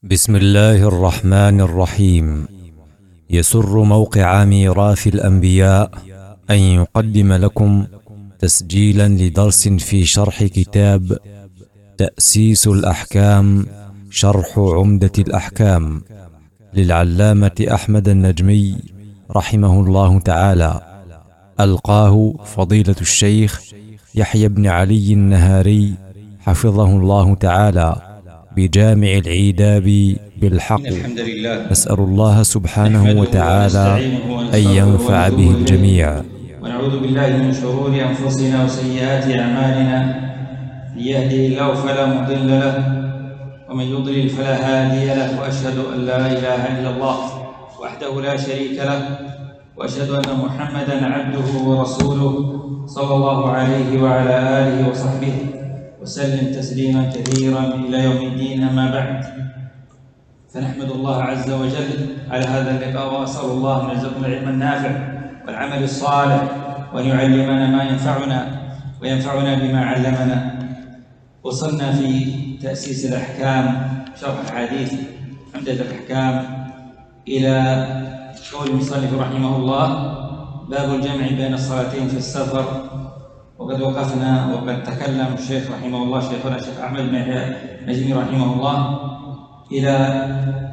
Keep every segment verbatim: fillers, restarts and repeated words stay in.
بسم الله الرحمن الرحيم. يسر موقع ميراث الأنبياء أن يقدم لكم تسجيلا لدرس في شرح كتاب تأسيس الأحكام شرح عمدة الأحكام للعلامة أحمد النجمي رحمه الله تعالى، ألقاه فضيلة الشيخ يحيى بن علي النهاري حفظه الله تعالى بجامع العيداب بالحق. نسأل الله سبحانه وتعالى أن ينفع به الجميع. ونعوذ بالله من شرور أنفسنا وسيئات أعمالنا، من يهده الله فلا مضل له ومن يضلل فلا هادي له، وأشهد أن لا إله إلا الله وحده لا شريك له، وأشهد أن محمدا عبده ورسوله صلى الله عليه وعلى آله وصحبه وسلم تسليما كثيرا إلى يوم الدين. أما بعد، فنحمد الله عز وجل على هذا اللقاء، وأسأل الله أن يرزقنا العلم النافع والعمل الصالح، وأن يعلمنا ما ينفعنا وينفعنا بما علمنا. وصلنا في تأسيس الأحكام شرح حديث عمدة الأحكام إلى قول المصنف رحمه الله: باب الجمع بين الصلاتين في السفر. وقد وقفنا وقد تكلم الشيخ رحمه الله شيخنا الشيخ أحمد بن نجمي رحمه الله إلى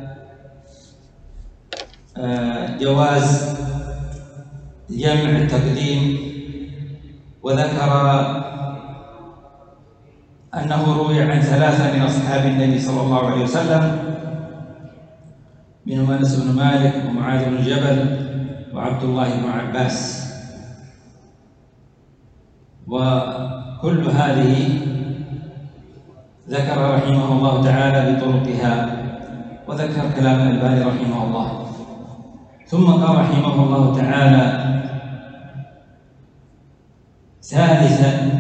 جواز جمع التقديم، وذكر أنه روي عن ثلاثة من أصحاب النبي صلى الله عليه وسلم، منهم أنس بن مالك ومعاذ بن جبل وعبد الله بن عباس. وكل هذه ذكر رحمه الله تعالى بطرقها، وذكر كلام الألباني رحمه الله. ثم قال رحمه الله تعالى: ثالثا،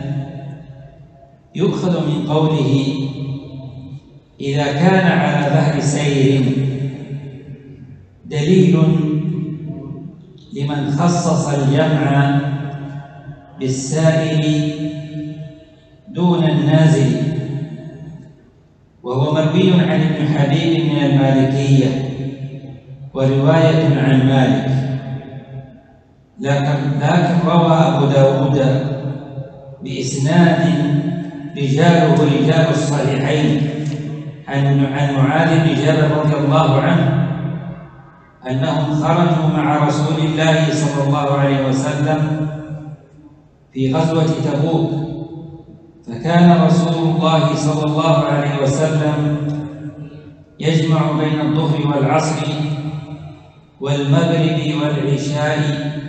يؤخذ من قوله: إذا كان على ظهر سير دليل لمن خصص الجمع بالسائل دون النازل، وهو مروي عن ابن حبيب من المالكية ورواية عن مالك، لكن, لكن روى أبو داود بإسناد رجاله رجال الصحيحين عن عن معاذ بن جبل رضي الله عنه أنهم خرجوا مع رسول الله صلى الله عليه وسلم في غزوة تبوك، فكان رسول الله صلى الله عليه وسلم يجمع بين الظهر والعصر والمغرب والعشاء،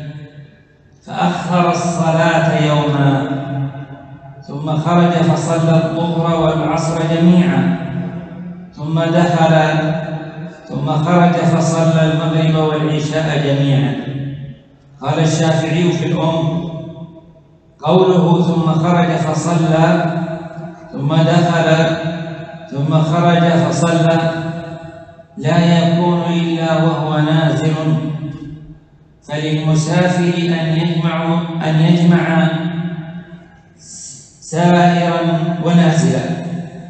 فأخر الصلاة يوما، ثم خرج فصلى الظهر والعصر جميعا، ثم دخل ثم خرج فصلى المغرب والعشاء جميعا. قال الشافعي في الأم: قوله ثم خرج فصلى ثم دخل ثم خرج فصلى لا يكون إلا وهو نازل، فللمسافر أن يجمع أن يجمع سائرا ونازلا.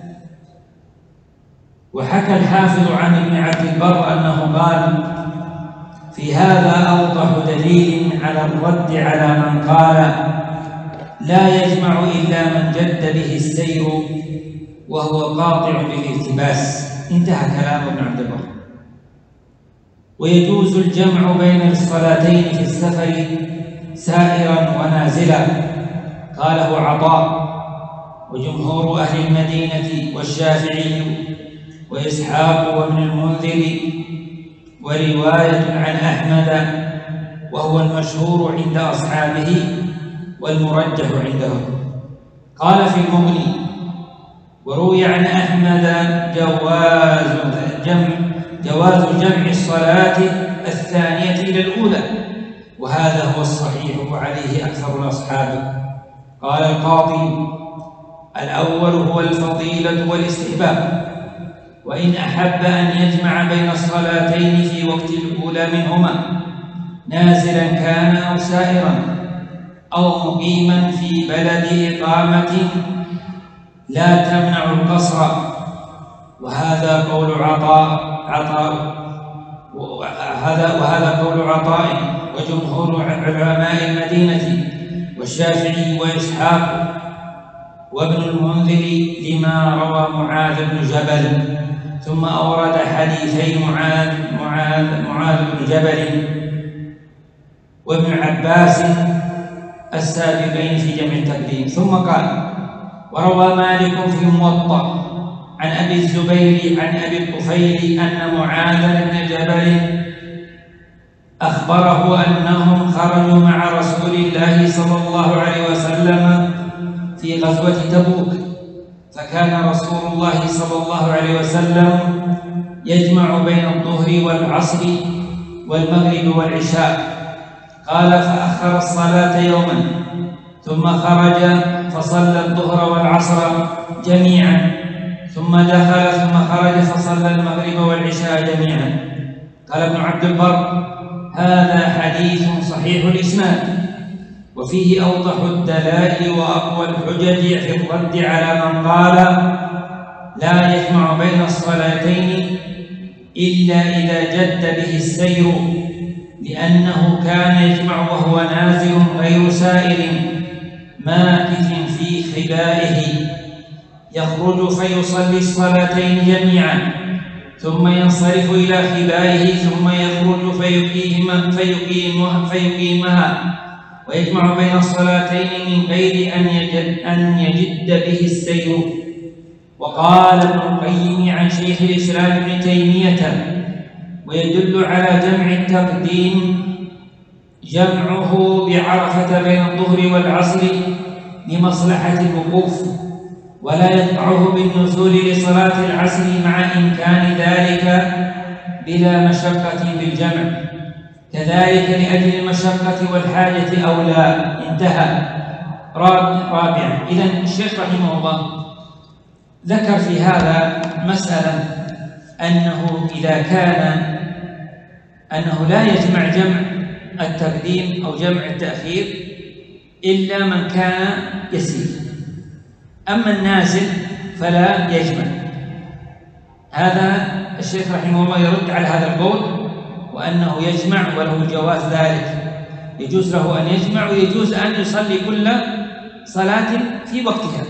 وحكى الحافظ عن ابن عبد البر أنه قال: في هذا أوضح دليل على الرد على من قال لا يجمع إلا من جد به السير وهو قاطع بالالتباس. انتهى كلام ابن عبد البر. ويجوز الجمع بين الصلاتين في السفر سائرا ونازلا، قاله عطاء وجمهور أهل المدينة والشافعي وإسحاق وابن المنذر، ورواية عن أحمد وهو المشهور عند أصحابه والمرجح عندهم. قال في المغني: وروي عن أحمد جواز جمع جواز جمع الصلاة الثانية إلى الأولى، وهذا هو الصحيح وعليه أكثر الأصحاب. قال القاضي: الأول هو الفضيلة والاستحباب، وإن أحب أن يجمع بين الصلاتين في وقت الأولى منهما نازلا كان أو سائرا أو مقيما في بلد إقامة لا تمنع القصر، وهذا قول عطاء عطاء وهذا وهذا قول عطاء وجمهور علماء المدينة والشافعي وإسحاق وابن المنذر لما روى معاذ بن جبل. ثم أورد حديثي معاذ معاذ معاذ بن جبل وابن عباس السابقين في جمع التقديم. ثم قال: وروى مالك في الموطأ عن أبي الزبير عن أبي الطفيل أن معاذ بن جبل أخبره أنهم خرجوا مع رسول الله صلى الله عليه وسلم في غزوة تبوك، فكان رسول الله صلى الله عليه وسلم يجمع بين الظهر والعصر والمغرب والعشاء. قال: فأخر الصلاة يوما ثم خرج فصلى الظهر والعصر جميعا، ثم دخل ثم خرج فصلى المغرب والعشاء جميعا. قال ابن عبد البر: هذا حديث صحيح الإسناد، وفيه أوضح الدلائل وأقوى الحجج في الرد على من قال لا يجمع بين الصلاتين إلا إذا جد به السير، لأنه كان يجمع وهو نازل غير سائر ماكث في خبائه، يخرج فيصلي الصلاتين جميعا ثم ينصرف إلى خبائه ثم يخرج فيقيمها, فيقيمها, فيقيمها ويجمع بين الصلاتين من غير أن يجد, أن يجد به السير. وقال ابن القيم عن شيخ الإسلام ابن تيمية: ويدل على جمع التقديم جمعه بعرفة بين الظهر والعصر لمصلحة الوقوف، ولا يقطعه بالنزول لصلاة العصر مع إمكان ذلك بلا مشقة بالجمع، كذلك لأجل المشقة والحاجة أو لا. انتهى. رابعا، إذن الشيخ رحمه الله ذكر في هذا مسألة أنه إذا كان أنه لا يجمع جمع التقديم أو جمع التأخير إلا من كان يسير، أما النازل فلا يجمع. هذا الشيخ رحمه الله يرد على هذا القول، وأنه يجمع وله جواز ذلك، يجوز له أن يجمع ويجوز أن يصلي كل صلاة في وقتها،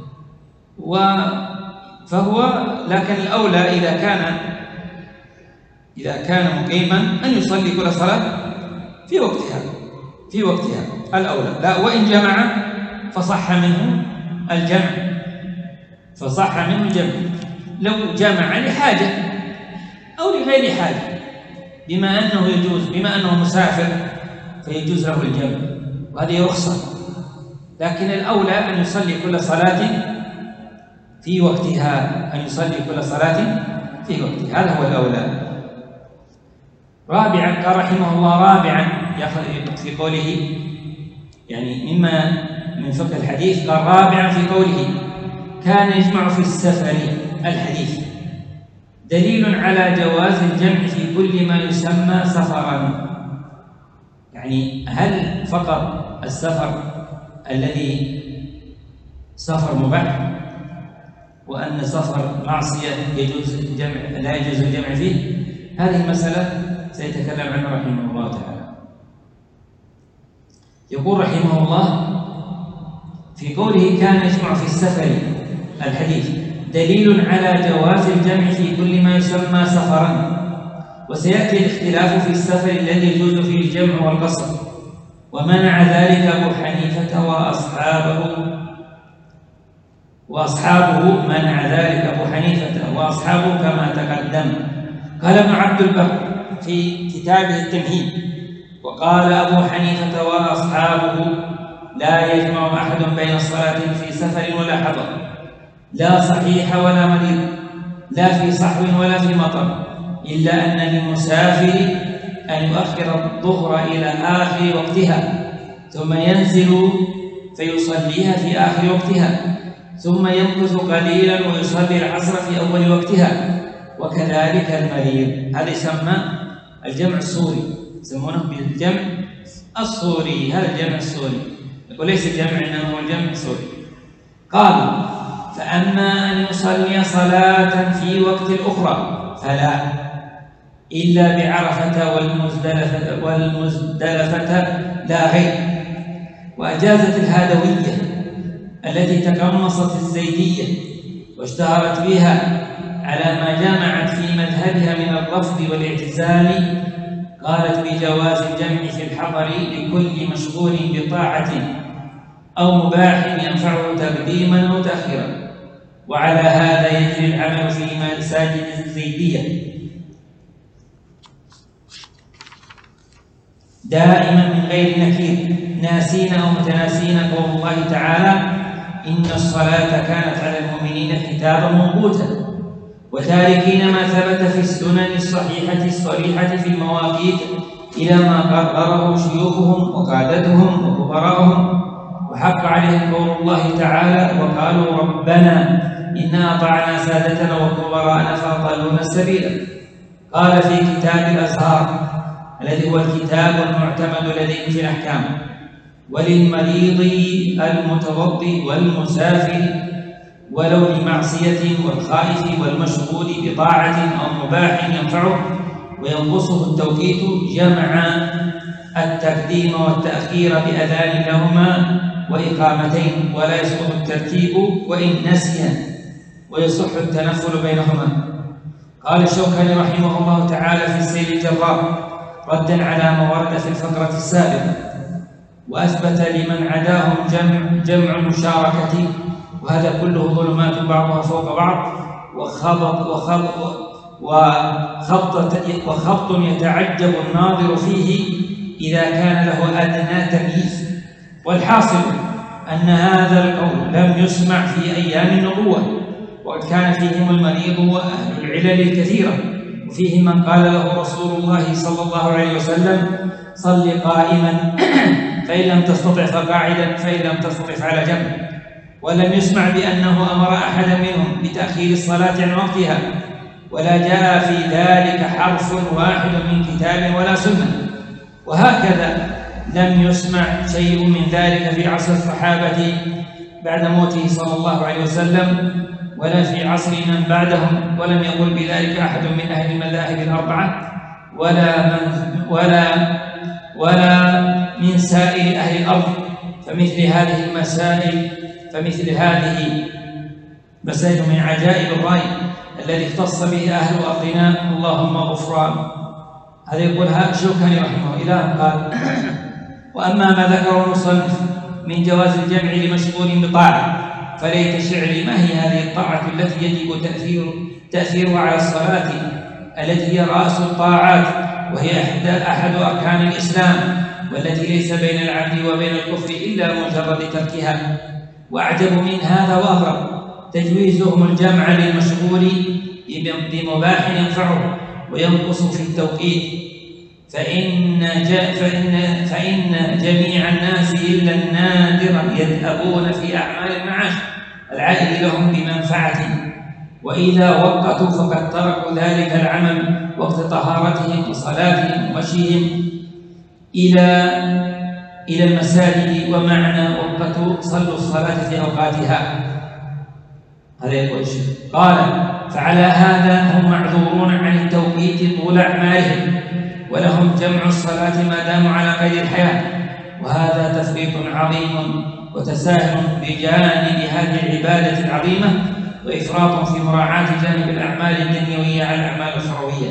فهو لكن الأولى إذا كان إذا كان مقيما أن يصلي كل صلاة في وقتها في وقتها الأولى. لا، وإن جمع فصح منه الجمع فصح منه الجمع لو جمع لحاجة أو لغير حاجة، بما أنه يجوز بما أنه مسافر فيجوز له الجمع، وهذه رخصة. لكن الأولى أن يصلي كل صلاة في وقتها أن يصلي كل صلاة في وقتها، هذا هو الأولى. رابعا، قال رحمه الله رابعا يأخذ في قوله يعني مما من فقه الحديث، قال رابعا في قوله كان يجمع في السفر الحديث دليل على جواز الجمع في كل ما يسمى سفرا. يعني هل فقط السفر الذي سفر مباح وأن سفر معصية يجوز الجمع لا يجوز الجمع فيه؟ هذه المسألة سيتكلم عنها رحمه الله تعالى. يقول رحمه الله في قوله كان يجمع في السفر الحديث دليل على جواز الجمع في كل ما يسمى سفرا، وسيأتي الاختلاف في السفر الذي يجوز فيه الجمع والقصر، ومنع ذلك أبو حنيفة وأصحابه وأصحابه منع ذلك أبو حنيفة وأصحابه كما تقدم. قال ابن عبد البر في كتابه التمهيد: وقال أبو حنيفة وأصحابه لا يجمع أحد بين الصلاة في سفر ولا حضر، لا صحيح ولا مريض، لا في صحو ولا في مطر، إلا أن للمسافر أن يؤخر الظهر إلى آخر وقتها ثم ينزل فيصليها في آخر وقتها، ثم يمكث قليلا ويصلي العصر في أول وقتها، وكذلك المريض. هذا يسمى الجمع الصوري، يسمونه بالجمع الصوري. هذا الجمع الصوري، وليس الجمع إنما هو الجمع الصوري. قال فأما أن يصلي صلاة في وقت الأخرى فلا، إلا بعرفة والمزدلفة, والمزدلفة لا غير. وأجازت الهادوية التي تقمصت الزيدية واشتهرت بها على ما جامعت في مذهبها من الرفض والاعتزال، قالت بجواز الجمع في الحضر لكل مشغول بطاعة أو مباح ينفعه تقديما أو تأخيرا. وعلى هذا يجري العمل في مساجد الزيدية دائما من غير نكير، ناسين أو متناسين قول الله تعالى: إن الصلاة كانت على المؤمنين كتابا موقوتا، وتاركين ما ثبت في السنن الصحيحة الصريحة في المواقيت إلى ما قرره شيوخهم وقادتهم وكبراءهم، وحق عليهم قول الله تعالى: وقالوا ربنا إنا أطعنا سادتنا وكبراءنا فأضلونا السبيل. قال في كتاب الأزهار الذي هو الكتاب المعتمد لديهم في الأحكام: وللمريض المتوضئ والمسافر ولو لمعصية والخائف والمشغول بطاعة أو مباح ينفعه وينقصه التوقيت جمع التقديم والتأخير بأذان لهما وإقامتين، ولا يسقط الترتيب وإن نسي، ويصح التنفل بينهما. قال الشوكاني رحمه الله تعالى في السيل الجرار ردا على ما ورد في الفقرة السابقة: وأثبت لمن عداهم جمع, جمع المشاركة، وهذا كله ظلمات بعضها فوق بعض، وخبط وخبط وخبط, وخبط يتعجب الناظر فيه إذا كان له أدنى تمييز. والحاصل أن هذا القول لم يسمع في أيام النبوة، وقد كان فيهم المريض وأهل العلل الكثيرة، وفيهم من قال له رسول الله صلى الله عليه وسلم: صل قائما فإن لم تستطع فقاعدا فإن لم تستطع فعلى جنب. ولم يسمع بأنه أمر أحدا منهم بتأخير الصلاة عن وقتها، ولا جاء في ذلك حرف واحد من كتاب ولا سنة. وهكذا لم يسمع شيء من ذلك في عصر الصحابة بعد موته صلى الله عليه وسلم، ولا في عصر من بعدهم، ولم يقل بذلك أحد من أهل المذاهب الأربعة ولا من ولا ولا من سائر أهل الأرض. فمثل هذه المسائل فمثل هذه مسائل من عجائب الرأي الذي اختص به أهل أرضنا، اللهم غفران. هذا يقولها الشوكاني رحمه الله. قال: وأما ما ذكره المصنف من جواز الجمع لمشغول بطاعة فليت شعري ما هي هذه الطاعة التي يجب تأثير تأثيرها على الصلاة التي هي رأس الطاعات، وهي أحد أحد أركان الإسلام، والتي ليس بين العبد وبين الكفر إلا مجرد تركها. وأعجب من هذا وأغرب تجويزهم الجمع للمشغول بمباح ينفعه وينقص في التوقيت، فإن, فإن, فإن جميع الناس إلا النادر يذهبون في أعمال المعاش العائد لهم بمنفعة، وإذا وقتوا فقد تركوا ذلك العمل وقت طهارتهم وصلاتهم ومشيهم إلى إلى المساجد. ومعنى وقتوا صلوا الصلاة في أوقاتها. هذا يقول الشيخ. قال: فعلى هذا هم معذورون عن التوقيت طول أعمالهم، ولهم جمع الصلاة ما داموا على قيد الحياة، وهذا تفريط عظيم وتساهل بجانب هذه العبادة العظيمة، وإفراط في مراعاة جانب الأعمال الدنيوية على الأعمال الأخروية.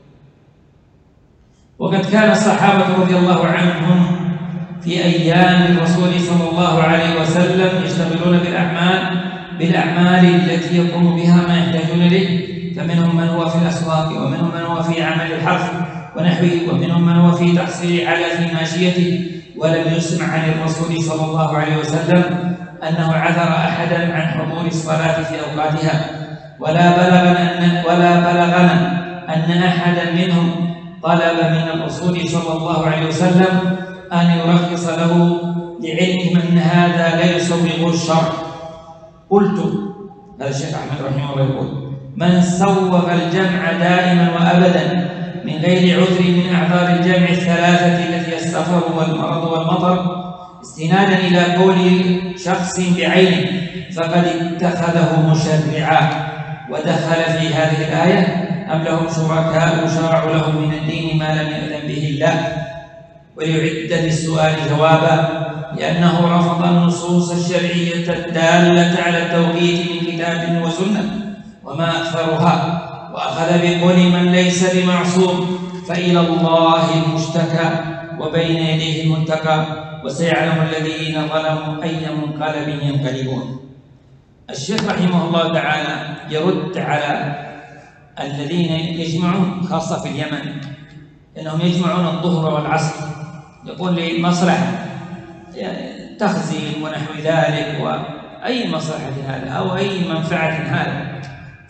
وقد كان الصحابة رضي الله عنهم في أيام الرسول صلى الله عليه وسلم يشتغلون بالأعمال بالأعمال التي يقوم بها ما يحتاجون إليه، فمنهم من هو في الأسواق، ومنهم من هو في عمل الحرث ونحوه، ومنهم من هو في تحصيل على في ماشيته. ولم يسمع عن الرسول صلى الله عليه وسلم أنه عذر أحدا عن حضور الصلاة في أوقاتها، ولا بلغنا أن ولا بلغنا أن أحدا منهم طلب من الرسول صلى الله عليه وسلم أن يرخص له لعلمهم أن هذا لا يسوغ الشرع. قلت، هذا الشيخ أحمد رحمه الله يقول: من سوغ الجمع دائما وأبدا من غير عذر من أعذار الجمع الثلاثة التي هي السفر والمرض والمطر استنادا إلى قول شخص بعينه فقد اتخذه مشرعا ودخل في هذه الآية: أم لهم شركاء شرعوا لهم من الدين ما لم يأذن به الله. وليعد للسؤال جوابا، لأنه رفض النصوص الشرعية الدالة على التوقيت من كتاب وسنة وما أكثرها، وأخذ بقول من ليس بمعصوم، فإلى الله المشتكى وبين يديه المتقى، وسيعلم الذين ظلموا أي منقلب ينقلبون. الشيخ رحمه الله تعالى يرد على الذين يجمعون خاصة في اليمن، إنهم يجمعون الظهر والعصر، يقول لي مصلحة تخزين ونحو ذلك، وأي مصلحة هذا أو أي منفعة هذا،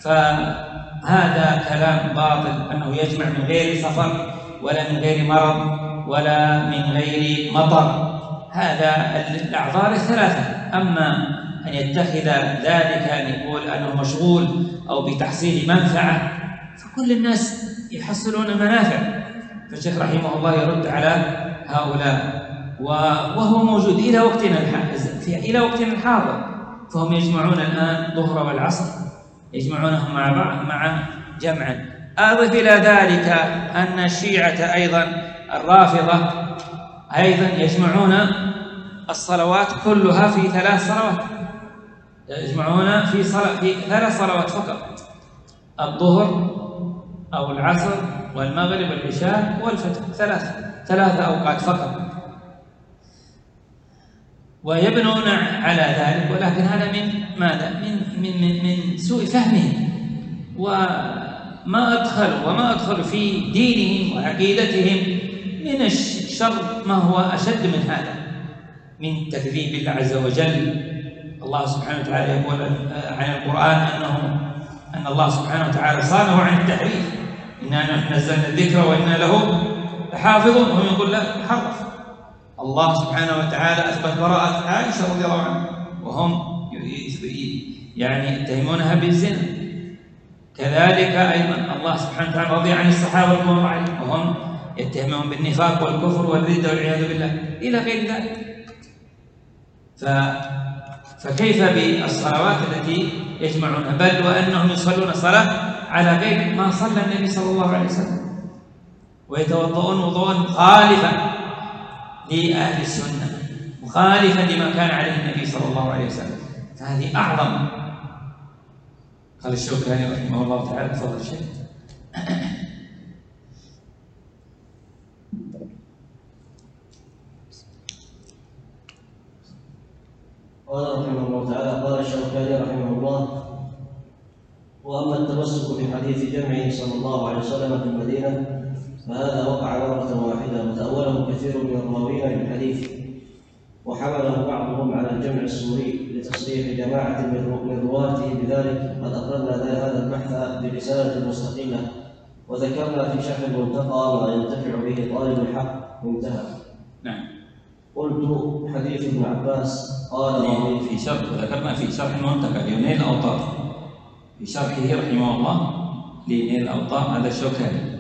فهذا كلام باطل، أنه يجمع من غير سفر ولا من غير مرض ولا من غير مطر. هذا الأعذار الثلاثة. أما أن يتخذ ذلك أن يقول أنه مشغول أو بتحصيل منفعة، فكل الناس يحصلون منافع. فالشيخ رحمه الله يرد على هؤلاء، وهو موجود إلى وقتنا إلى وقتنا الحاضر، فهم يجمعون الآن الظهر والعصر، يجمعونهم مع بعض مع جمعا. أضف إلى ذلك أن الشيعة أيضا الرافضة أيضا يجمعون الصلوات كلها في ثلاث صلوات، يجمعون في صلاة في ثلاث صلوات فقط: الظهر أو العصر والمغرب والعشاء والفجر، ثلاث ثلاث أوقات فقط، ويبنون على ذلك. ولكن هذا من ماذا؟ من من من, من سوء فهمهم، وما أدخلوا وما أدخلوا في دينهم وعقيدتهم من الشر ما هو أشد من هذا، من تكذيب الله عز وجل. الله سبحانه وتعالى يقول عن القرآن أنه أن الله سبحانه وتعالى صانه عن التحريف: إنا نحن نزلنا الذكر وإنا له لحافظون، وهم يقول لا حرف. الله سبحانه وتعالى أثبت براءة عائشة رضي الله عنها، وهم يعني يتهمونها بالزنا. كذلك أيضا الله سبحانه وتعالى رضي عن الصحابة رضي الله عنهم، وهم يتهمون بالنفاق والكفر والردة والعياذ بالله إلى غير ذلك. ف فكيف بالصلوات التي يجمعونها؟ بل وأنهم يصلون صلاة على غير ما صلى النبي صلى الله عليه وسلم، ويتوضؤون وضوءا مخالفا لأهل السنة، مخالفا لما كان عليه النبي صلى الله عليه وسلم. فهذه أعظم. قال الشوكاني رحمه الله تعالى: تفضل شيخ. قال رحمه الله تعالى: قال الشوكاني رحمه الله: واما التمسك بحديث جمعه صلى الله عليه وسلم في المدينه فهذا وقع مره واحده، وتاوله كثير من الراوين للحديث، وحمله بعضهم على الجمع السوري لتصريح جماعه من رواته بذلك. قد اخرجنا هذا البحث برساله مستقله، وذكرنا في شرح المنتقى ما ينتفع به طالب الحق. انتهى. نعم. قلت: حديث ابن عباس قال في شرح، ذكرنا في شرح المنتقى لنيل الأوطار، في شرحه رحمه الله لنيل الأوطار، هذا الشوكاني.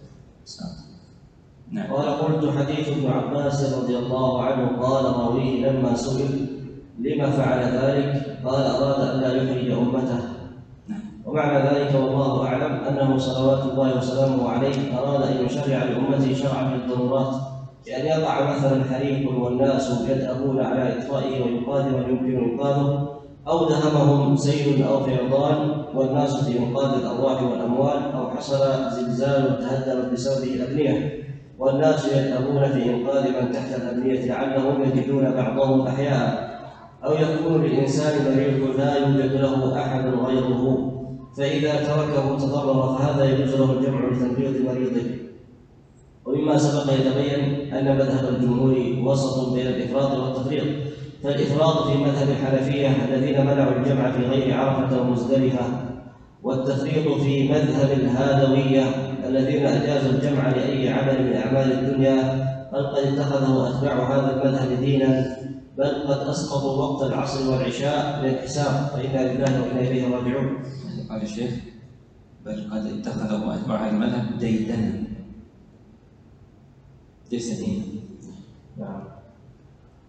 نعم. قال: قلت: حديث ابن عباس رضي الله عنه قال راويه لما سئل لما فعل ذلك قال: أراد أن لا يحرج أمته. نعم. ومعنى ذلك والله أعلم أنه صلوات الله وسلامه عليه أراد أن يشرع لأمته شرعا في الضرورات، بأن يضع مثلا حريق والناس يذهبون على إطفائه وينقاذ من يمكن إنقاذه، أو دهمهم سيل أو فيضان والناس في إنقاذ الأرواح والأموال، أو حصل زلزال وتهدمت بسببه الأبنية والناس يذهبون في إنقاذ من تحت الأبنية لعلهم يجدون بعضهم أحياء، أو يكون للإنسان مريض لا يوجد له أحد غيره فإذا تركه تضرر، فهذا يجوز له الجمع لتنقيض مريضه. ومما سبق يتبين أن مذهب الجمهور وسط بين الإفراط والتفريط، فالإفراط في مذهب الحنفية الذين منعوا الجمع في غير عرفة ومزدلفة، والتفريط في مذهب الهادوية الذين أجازوا الجمع لأي عمل من أعمال الدنيا، بل قد اتخذه أتباع هذا المذهب دينا، بل قد أسقطوا وقت العصر والعشاء للحساب، فإنا لله وإنا إليه راجعون. قال الشيخ: بل قد اتخذه أتباع هذا المذهب ديدنا، ليس دينا. نعم.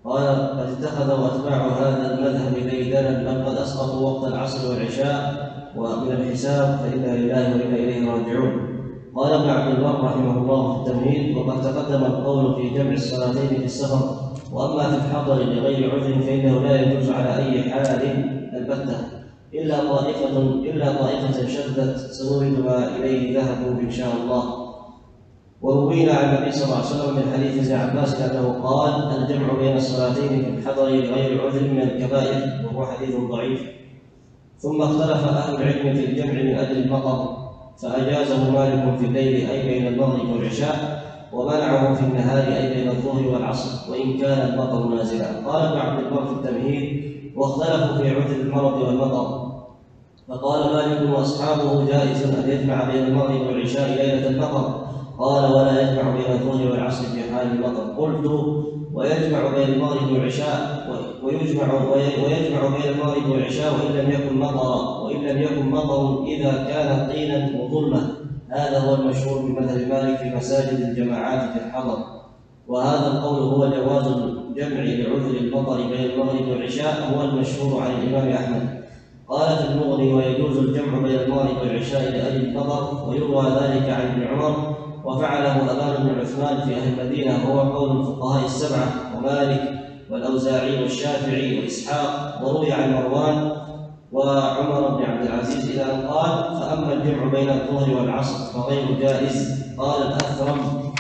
قال قد اتخذوا أتباع هذا المذهب ديدنا بل قد أسقطوا وقت العصر والعشاء ومن الحساب فإنا لله وإنا إليه راجعون. قال ابن عبد البر رحمه الله في التمهيد: وقد تقدم القول في جمع الصلاتين في السفر، وأما في الحضر لغير عذر فإنه لا يجوز على أي حال البتة إلا طائفة إلا طائفة شدت سنورد ما إليه ذهبوا إن شاء الله. وروينا عن النبي صلى الله عليه وسلم من حديث ابن عباس أنه قال: الجمع بين الصلاتين في الحضر لغير عذر من الكبائر، وهو حديث ضعيف. ثم اختلف أهل العلم في الجمع من أجل المطر، فأجازه مالك في الليل أي بين المغرب والعشاء، ومنعه في النهار أي بين الظهر والعصر وإن كان المطر نازلا. قال ابن عبد البر في التمهيد: واختلفوا في عذر المرض والمطر، فقال مالك وأصحابه: جائز أن يجمع بين المغرب والعشاء ليلة المطر. قال: ولا يجمع بين الظهر والعصر في حال المطر. قلت: ويجمع بين المغرب والعشاء ويجمع ويجمع بين المغرب والعشاء وإن لم يكن مطر وإن لم يكن مطر إذا كان طينا وظلمة. هذا هو المشهور بمذهب مالك في مساجد الجماعات في الحضر، وهذا القول هو جواز الجمع لعذر المطر بين المغرب والعشاء هو المشهور عن الإمام أحمد. قال في المغني: ويجوز الجمع بين المغرب والعشاء لأجل المطر، ويروى ذلك عن ابن عمر، وفعله أبان بن عثمان في أهل المدينة، وهو قول الفقهاء السبعة ومالك والأوزاعي والشافعي وإسحاق. وروي عن مروان وعمر بن عبد العزيز إلى أن قال: فأما الجمع بين الظهر والعصر فغير جائز. قال الأثرم: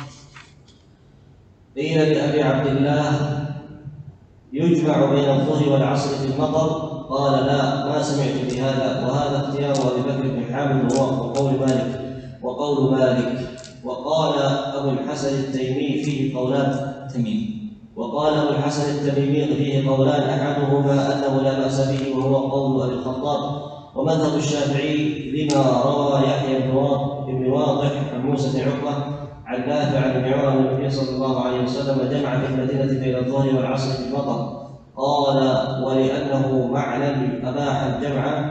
قيل لأبي عبد الله: يجمع بين الظهر والعصر في المطر؟ قال: لا، ما سمعت بهذا، وهذا اختيار أبي بكر بن حامد وهو قول مالك وقول مالك. وقال أبو الحسن التيمي فيه قولان تميم وقال أبو الحسن التميمي فيه قولان أحدهما أنه لا بأس به وهو قول أبي الخطاب. ومذهب الشافعي لما روى يحيى بن واضح عن موسى بن عقبة عن نافع عن ابن عمر أن النبي صلى الله عليه وسلم جمع في المدينة بين الظهر والعصر في المطر. قال: ولأنه معنى أباح الجمع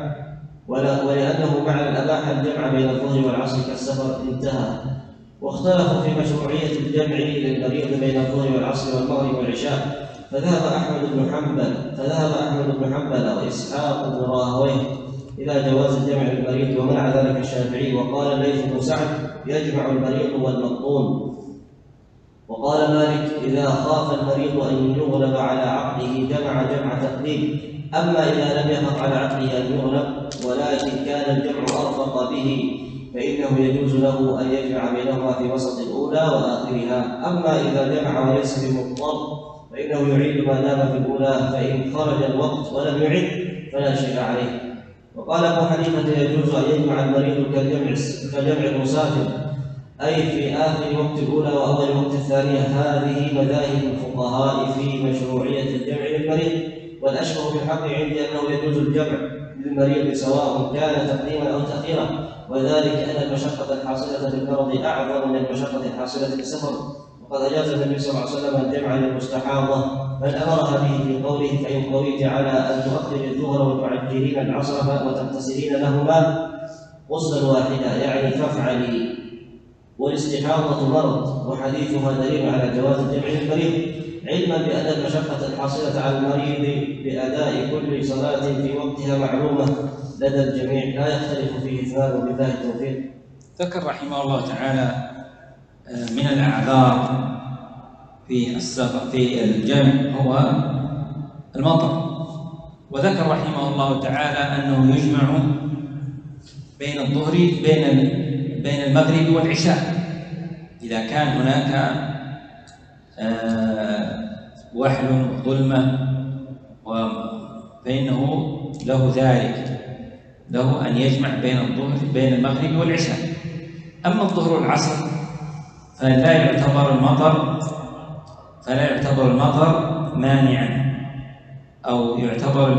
ولأنه معنى أباح الجمع بين الظهر والعصر كالسفر. انتهى. واختلفوا في مشروعية الجمع للمريض بين الظهر والعصر والمغرب والعشاء، فذهب أحمد بن حنبل فذهب أحمد بن حنبل وإسحاق بن راهويه إلى جواز الجمع للمريض، ومنع ذلك الشافعي. وقال الليث بن سعد: يجمع المريض والمبطون. وقال مالك: إذا خاف المريض أن يغلب على عقله جمع جمع تقديم، أما إذا لم يخف على عقله أن يغلب ولكن كان الجمع أرفق به فإنه يجوز له أن يجمع بينهما في وسط الأولى وآخرها. أما إذا جمع وليس بمضطر فإنه يعيد ما دام في الأولى، فإن خرج الوقت ولم يعد فلا شيء عليه. وقال أبو حنيفة: يجوز أن يجمع المريض كجمع كجمع المسافر، أي في آخر وقت الأولى وأول وقت الثانية. هذه مذاهب الفقهاء في مشروعية الجمع للمريض، والأشبه بالحق عندي أنه يجوز الجمع للمريض سواء كان تقديما أو تأخيرا، وذلك أن المشقة الحاصلة بالمرض أعظم من المشقة الحاصلة بالسفر. وقد أجاز النبي صلى الله عليه وسلم الجمع للمستحاضة، بل أمرها به في قوله: فإن قويت على أن تؤخر الظهر وتعجلين العصر وتغتسلين لهما غسلا واحدا، يعني فافعلي. والاستحاضة مرض، وحديثها دليل على جواز الجمع للمريض، علما بأن المشقة الحاصلة على المريض بأداء كل صلاة في وقتها معلومة لدى الجميع لا يختلف فيه اثنان، وبالله التوفيق. ذكر رحمه الله تعالى من الأعذار في السفر في الجمع هو المطر، وذكر رحمه الله تعالى أنه يجمع بين الظهر بين بين المغرب والعشاء إذا كان هناك وحل وظلمة، فإنه له ذلك له أن يجمع بين الظهر بين المغرب والعشاء. أما الظهر والعصر فلا يعتبر المطر فلا يعتبر المطر مانعا، أو يعتبر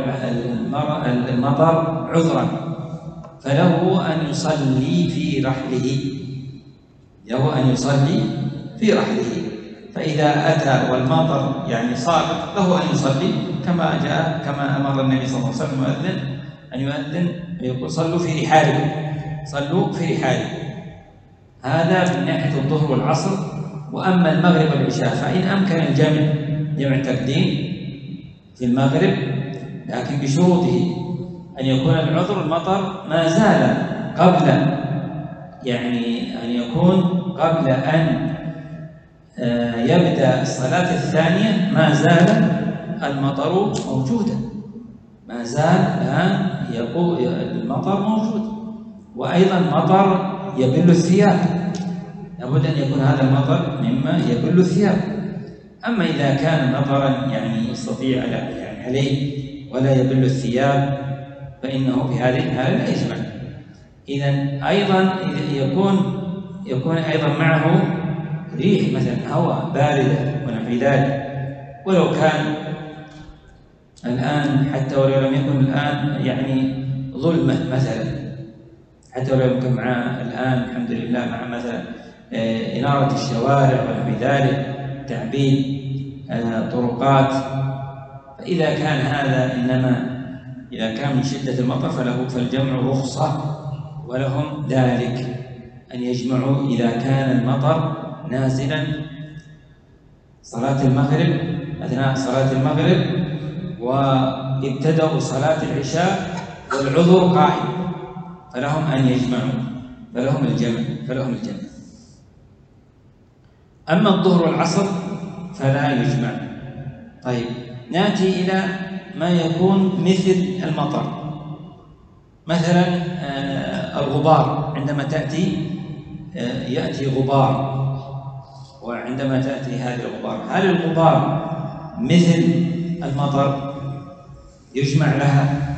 المطر عذرا، فله أن يصلي في رحله له أن يصلي في رحله فإذا أتى والمطر يعني صار له أن يصلي كما جاء كما أمر النبي صلى الله عليه وسلم يؤذن أن يؤذن ويقول: صلوا في رحالكم صلوا في رحالكم. هذا من ناحية الظهر والعصر. وأما المغرب والعشاء فإن أمكن الجمع جمع تقديم في المغرب، لكن بشروطه أن يكون العذر المطر ما زال قبل، يعني أن يكون قبل أن يبدأ الصلاة الثانية ما زال المطر موجودا، ما زال الآن يقول المطر موجود. وأيضا مطر يبل الثياب، لابد أن يكون هذا المطر مما يبل الثياب. أما إذا كان مطرا يعني يستطيع يعني عليه ولا يبل الثياب فإنه في هذه الحالة لا يجمع. إذن أيضا يكون يكون أيضا معه ريح مثلا هواء باردة ونحو ذلك، ولو كان الآن حتى ولو لم يكن الآن يعني ظلمة مثلا، حتى ولو يمكن معه الآن الحمد لله مع مثلا إنارة الشوارع ونحو ذلك، تعبيد طرقات، فإذا كان هذا إنما إذا كان من شدة المطر فله فالجمع رخصة، ولهم ذلك أن يجمعوا إذا كان المطر نازلا صلاة المغرب أثناء صلاة المغرب وابتدأوا صلاة العشاء والعذر قائم، فلهم أن يجمعوا، فلهم الجمع فلهم الجمع. أما الظهر والعصر فلا يجمع. طيب نأتي إلى ما يكون مثل المطر، مثلا الغبار، عندما تأتي يأتي غبار، وعندما تأتي هذه الغبار، هل الغبار مثل المطر يجمع لها؟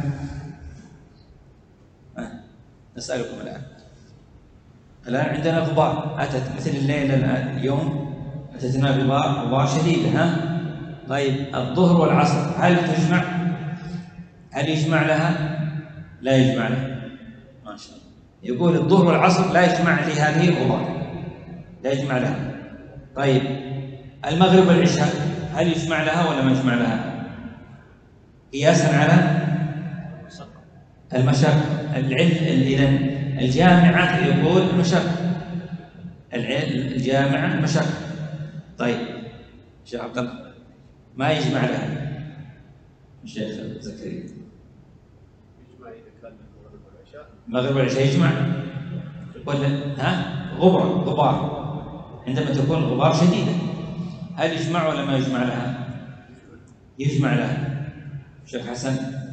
نسألكم الآن الآن عندنا غبار أتت مثل الليلة الآن اليوم أتتنا غبار غبار شديد، ها؟ طيب الظهر والعصر هل تجمع؟ هل يجمع لها؟ لا يجمع لها. ما شاء الله. يقول الظهر والعصر لا يجمع لهذه الغبار، لا يجمع لها. طيب المغرب والعشاء هل يجمع لها ولا ما يجمع لها؟ قياسا على المشقة. العلم إذا الجامعة يقول المشقة، الجامعة المشقة. طيب شيخ عبد الله ما يجمع لها الشيخ زكريا؟ يجمع إذا كان المغرب والعشاء. المغرب والعشاء يجمع ولا ها؟ غبار غبار عندما تكون الغبار شديدة هل يجمع ولا ما يجمع لها؟ يجمع لها. شيخ حسن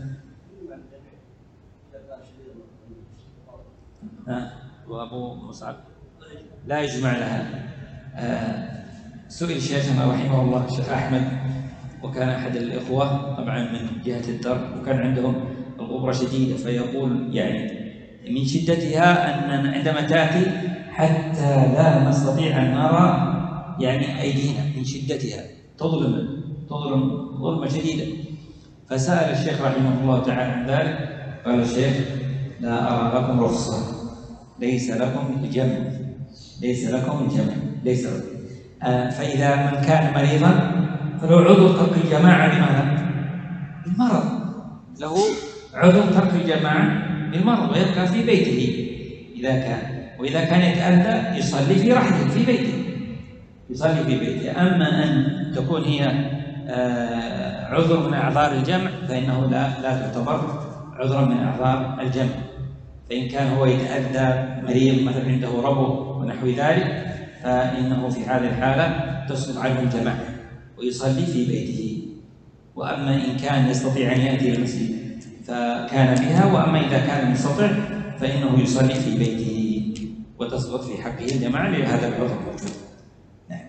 ها؟ وأبو مصعب لا يجمع لها. آه سئل شيخنا رحمه الله الشيخ أحمد، وكان أحد الإخوة طبعا من جهة الدرب، وكان عندهم الغبرة شديدة، فيقول يعني من شدتها أن عندما تأتي حتى لا نستطيع أن نرى يعني أيدينا من شدتها، تظلم تظلم ظلمة شديدة. فسأل الشيخ رحمه الله تعالى عن ذلك، قال الشيخ لا أرى لكم رخصة، ليس لكم الجمع، ليس لكم الجمع ليس لكم. آه فإذا من كان مريضا فله عذر ترك الجماعة لماذا؟ بالمرض، له عذر ترك الجماعة بالمرض ويبقى في بيته إذا كان، وإذا كان يتأذى يصلي في رحله في بيته، يصلي في بيته. أما أن تكون هي آه عذر من أعذار الجمع فإنه لا لا تعتبر عذرا من أعذار الجمع. فإن كان هو يتأذى مريض مثلا عنده ربو ونحو ذلك فإنه في هذه الحالة تسقط عنه الجماعة ويصلي في بيته. وأما إن كان يستطيع أن يأتي إلى المسجد فكان بها، وأما إذا كان يستطيع فإنه يصلي في بيته وتسقط في حقه الجماعة لهذا العذر موجود. نعم.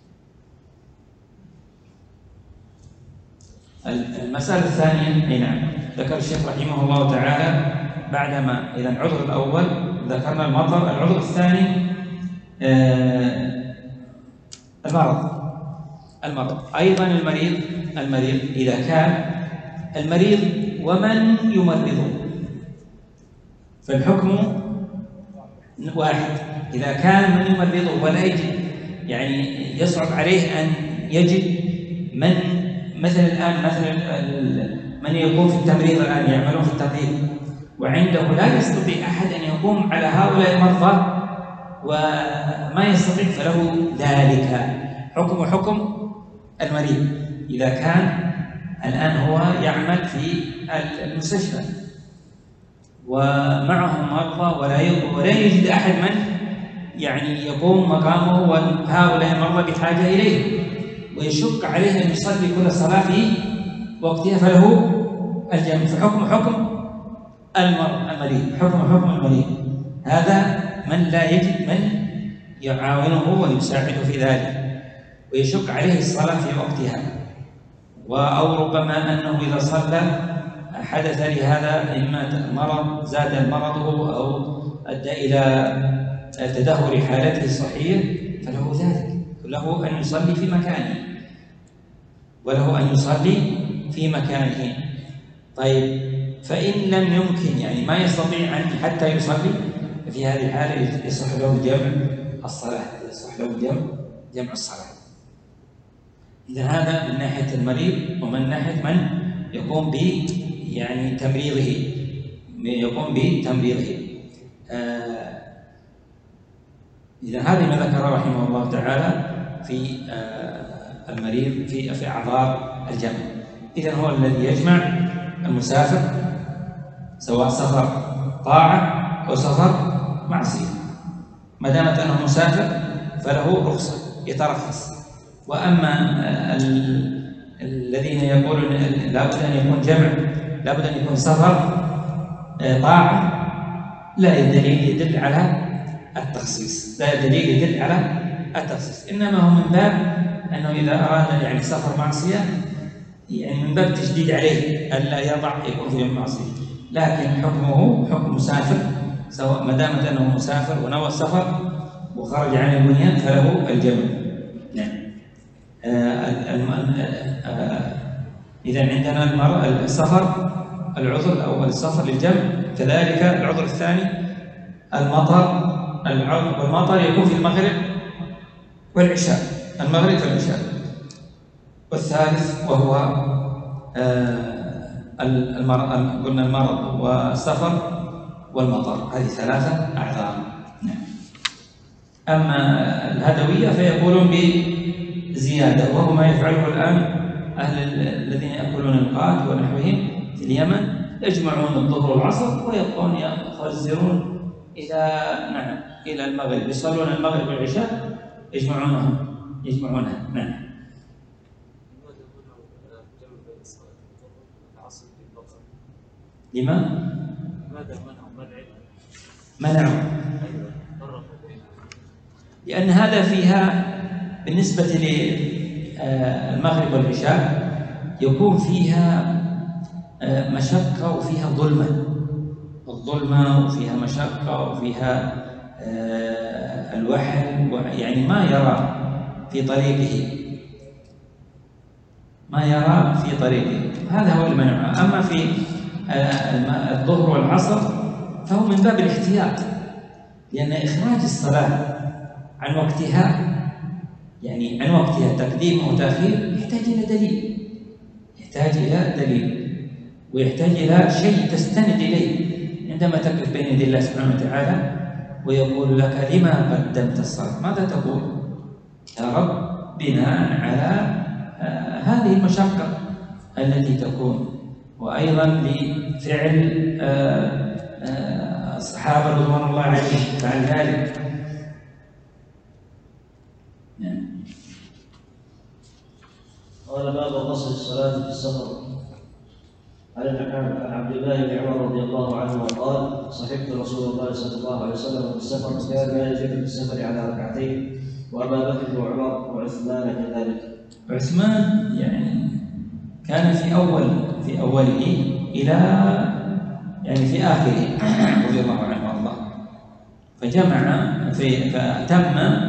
المسألة الثانية أي نعم ذكر الشيخ رحمه الله تعالى بعدما إذا العذر الأول ذكرنا المطر، العذر الثاني آه المرض. المرض أيضا المريض المريض إذا كان المريض ومن يمرضه فالحكم واحد. إذا كان من يمرضه ولا يجد يعني يصعب عليه أن يجد من مثل الآن مثلا من يقوم في التمريض الآن يعملون في التمريض وعنده لا يستطيع أحد أن يقوم على هؤلاء المرضى وما يستطيع، فله ذلك حكم حكم المريض. إذا كان الآن هو يعمل في المستشفى ومعه مرضى ولا ولا يجد أحد من يعني يقوم مقامه، وهؤلاء المرضى بحاجة إليه، ويشق عليه أن يصلي كل صلاة في وقتها، فله الجمع. فحكم حكم المريض، حكم حكم المريض. هذا من لا يجد من يعاونه ويساعده في ذلك، ويشق عليه الصلاة في وقتها، أو ربما أنه إذا صلى حدث لهذا إما مرض زاد مرضه أو أدى إلى تدهور حالته الصحية، فله ذلك، له أن يصلي في مكانه، وله أن يصلي في مكانه. طيب، فإن لم يمكن يعني ما يستطيع أن حتى يصلي، في هذه الحالة يصح له جمع الصلاة، يصح له جمع جمع الصلاة. إذا هذا من ناحية المريض، ومن ناحية من يقوم ب يعني تمريضه، يقوم بتمريضه. آه إذا هذه ما ذكر رحمه الله تعالى في آه المريض في في أعذار الجمع. إذا هو الذي يجمع المسافر، سواء سفر طاعة أو سفر معصية، ما دامت أنه مسافر فله رخصة يترخص. وأما الذين يقولون لابد أن يكون جمع، لابد أن يكون سفر طاعة، لا دليل يدل على التخصيص، لا دليل يدل على التخصيص، إنما هو من باب أنه إذا أراد يعني سفر معصية، يعني من باب تشديد عليه ألا يضع يكون في المعصية، لكن حكمه حكم مسافر، سواء ما دامت أنه مسافر ونوى السفر وخرج عن البنيان فله الجمع. نعم. إذا عندنا المرء السفر العذر الأول السفر للجمع، كذلك العذر الثاني المطر. العذر والمطر يكون في المغرب والعشاء، المغرب والعشاء. والثالث وهو المرض، قلنا المرض والسفر والمطر، هذه ثلاثة أعذار. أما الهدوية فيقولون بزيادة، وهو ما يفعله الآن أهل الذين يأكلون القات ونحوهم في اليمن، يجمعون الظهر والعصر ويبقون يخزرون إلى نعم إلى المغرب، يصلون المغرب والعشاء يجمعونهم يجمعونها. نعم. لما؟ لماذا منعوا منعوا؟ لأن هذا فيها بالنسبة للمغرب والعشاء يكون فيها مشقة وفيها ظلمة، الظلمة وفيها مشقة وفيها الوحل، يعني ما يرى في طريقه ما يرى في طريقه هذا هو المنع. أما في الظهر والعصر فهو من باب الاحتياط، لأن إخراج الصلاة عن وقتها يعني عن وقتها تقديم أو تأخير يحتاج إلى دليل، يحتاج إلى دليل ويحتاج إلى شيء تستند إليه عندما تقف بين يدي الله سبحانه وتعالى ويقول لك لما قدمت الصلاة، ماذا تقول؟ يا رب بناء على آه هذه المشقة التي تكون، وأيضا لفعل آه آه الصحابة رضوان الله عليهم فعل ذلك. قال باب قصر الصلاة في السفر. عن عبد الله بن عمر رضي الله عنه قال: صحبت رسول الله صلى الله عليه وسلم في السفر، كان لا يزيد في السفر على ركعتين، وابا بكر وعمر وعثمان كذلك. عثمان يعني كان في اول في اوله الى يعني في اخره رضي الله عنه وارضاه، فجمع في فاتم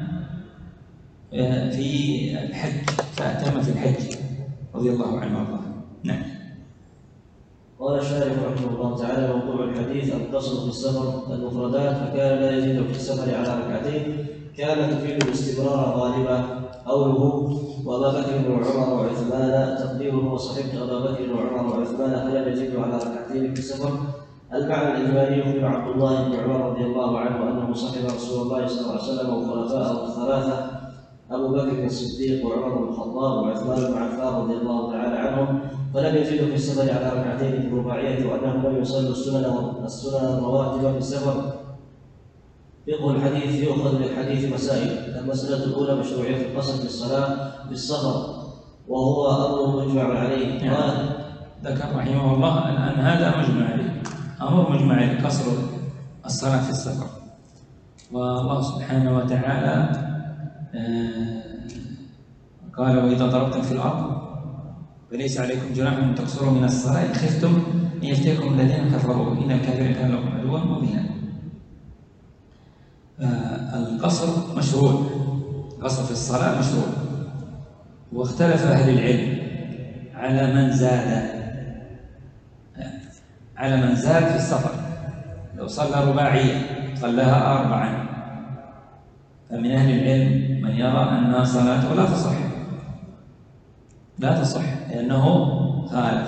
في الحج فاتم في الحج رضي الله عنه وارضاه. نعم. قال الشارح رحمه الله تعالى: موضوع الحديث القصر في السفر المفردات، فكان لا يزيد في السفر على ركعتين، كان تفيد الاستمرار غالبا. قوله وابا بكر وعمر وعثمان، تقديره وصحبت ابا بكر وعمر وعثمان فلا يزيد على ركعتين في السفر. المعنى الاجمالي يخبر عبد الله بن عمر رضي الله عنه انه صحب رسول الله صلى الله عليه وسلم وخلفاءه الثلاثه أبو بكر الصديق وعمر بن الخطاب وعثمان بن عفان رضي الله تعالى عنهم، فلم يزيدوا في السفر على ركعتين في الرباعية، وأنهم لم يصلوا السنن السنن الرواتب في السفر. فقه الحديث: يؤخذ بالحديث مسائل. المسألة الأولى مشروعية القصر في الصلاة في السفر، وهو أمر مجمع عليه. يعني قال ذكر رحمه الله أن هذا مجمع عليه، أمر مجمع عليه قصر الصلاة في السفر. والله سبحانه وتعالى قال: وإذا ضربتم في الأرض فليس عليكم جناح أن تقصروا من الصلاة إن خفتم أن يفتنكم الذين كفروا إن الكافرين كانوا لكم عدوا مبينا. القصر مشروع، القصر في الصلاة مشروع. واختلف أهل العلم على من زاد على من زاد في السفر. لو صلى رباعية صلاها أربعا، فمن أهل العلم من يرى أن صلاته لا تصح لا تصح لأنه خالف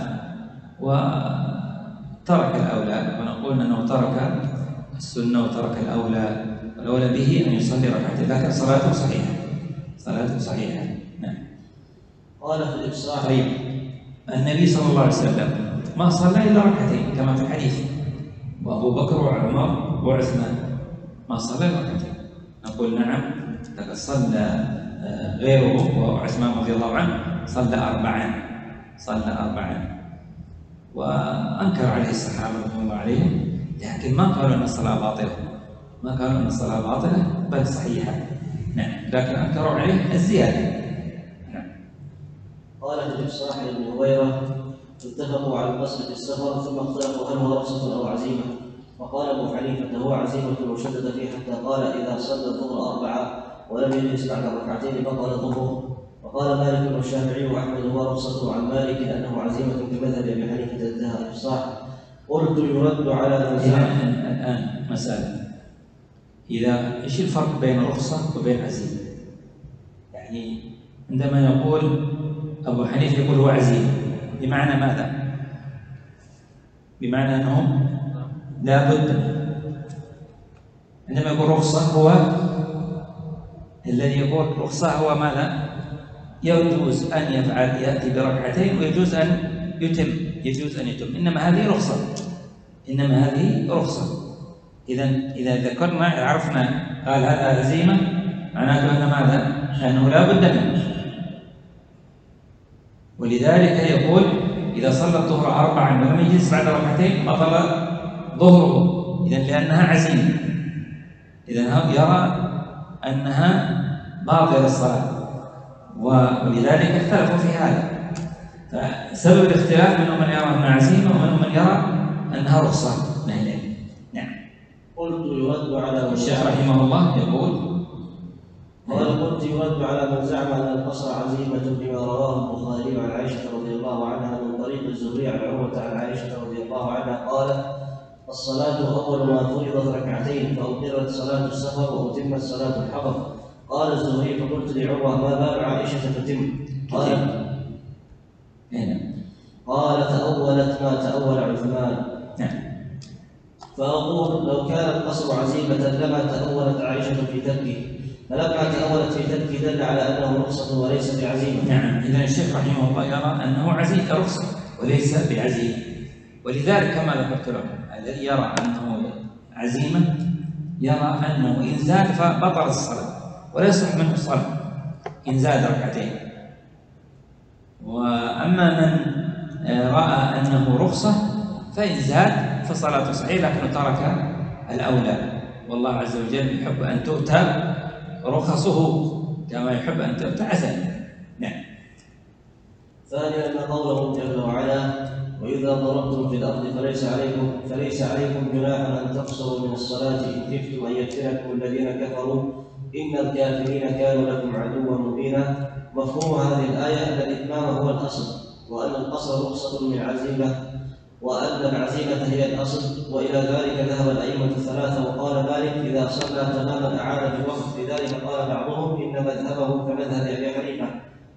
وترك الأولى، ونقول أنه ترك السنة وترك الأولى، والأولى به أن يصلي ركعتين، لكن صلاته صحيحة صلاته صحيحة. نعم. قال في الإفصاح: طيب، النبي صلى الله عليه وسلم ما صلى إلا ركعتين كما في الحديث، وأبو بكر وعمر وعثمان ما صلى إلا ركعتين. نقول نعم، لقد صلى غيره وعثمان رضي الله عنه صلى أربعا صلى أربعا وأنكر عليه الصحابة رضي الله عليهم، لكن ما قالوا أن الصلاة باطلة ما قالوا أن الصلاة باطلة بل صحيحة. نعم، لكن أنكروا عليه الزيادة. نعم. قال في الإفصاح لابن هريرة: اتفقوا على القصر في السفر ثم اختلفوا هل هو رخصة أو عزيمة، وقال أبو حنيفة: هو عزيمة وشدد فيه حتى قال: إذا صلى الظهر أربعة ولم يجلس بعد ركعتين بطل ظهره. وقال مالك والشافعي وأحمد: هو رخصة عن مالك أنه عزيمة كمذهب أبي حنيفة. انتهى الإفصاح. قلت: يرد على من زعم. الآن مسألة، إذا إيش الفرق بين رخصة وبين عزيمة؟ يعني عندما يقول أبو حنيفة يقول هو عزيمة، بمعنى ماذا؟ بمعنى أنه لا بد. عندما يقول رخصة هو الذي يقول رخصة هو ماذا؟ يجوز أن يفعل يأتي بركعتين ويجوز أن يتم يجوز أن يتم إنما هذه رخصة إنما هذه رخصة. إذا إذا ذكرنا عرفنا قال هذا عزيمة، معناته أن ماذا؟ أنه لا بد منه. ولذلك يقول: إذا صلى الظهر أربعا ولم يجلس بعد ركعتين بطل ظهره، إذا لأنها عزيمة، إذا يرى أنها باطلة الصلاة، ولذلك اختلفوا في هذا. فسبب الاختلاف منهم من يرى أنها عزيمة ومنهم من يرى أنها رخصة من أهل العلم. نعم. قلت: يرد على الشيخ رحمه الله يقول: قال قلت: يرد على من زعم أن القصر عزيمة بما رواه البخاري عن عائشة رضي الله عنها من طريق الزهري عن عروة عن عائشة رضي الله عنها قالت: الصلاة أول ما فرضت ركعتين، فأقرت صلاة السفر وأتمت صلاة الحضر. قال الزهري: فقلت لعروة: ما بال عائشة تتم؟ قال: قال: تأولت ما تأول عثمان. فأقول: لو كان القصر عزيمة لما تأولت عائشة في تركه، فلما تأولت في تركه دل على أنه رخصة وليس بعزيمة. نعم. إذا الشيخ رحمه الله يرى أنه عزيمة رخصة وليس بعزيمة، ولذلك كما ذكرت لكم الذي يرى أنه عزيمة يرى أنه إن زاد فبطل الصلاة ولا يصح منه الصلاة إن زاد ركعتين. وأما من رأى أنه رخصة فإن زاد فصلاته صحيحة لكنه ترك الأولى، والله عز وجل يحب أن تؤتى رخصه كما يحب أن تؤتى عزائمه. نعم. ثانيا أن قوله جل وعلا: وإذا ضربتم في الأرض فليس عليكم فليس عليكم جناح أن تقصروا من الصلاة إن خفتم أن يفتنكم الذين كفروا إن الكافرين كانوا لكم عدوا مبينا. مفهوم هذه الآية أن الإتمام هو الأصل، وأن القصر رخصة من عزيمة، وأن العزيمة هي الأصل، وإلى ذلك ذهب الأئمة الثلاثة. وقال مالك: إذا صلى تماما أعاد في الوقت. لذلك قال بعضهم: إن مذهبه كمذهب أبي حنيفة،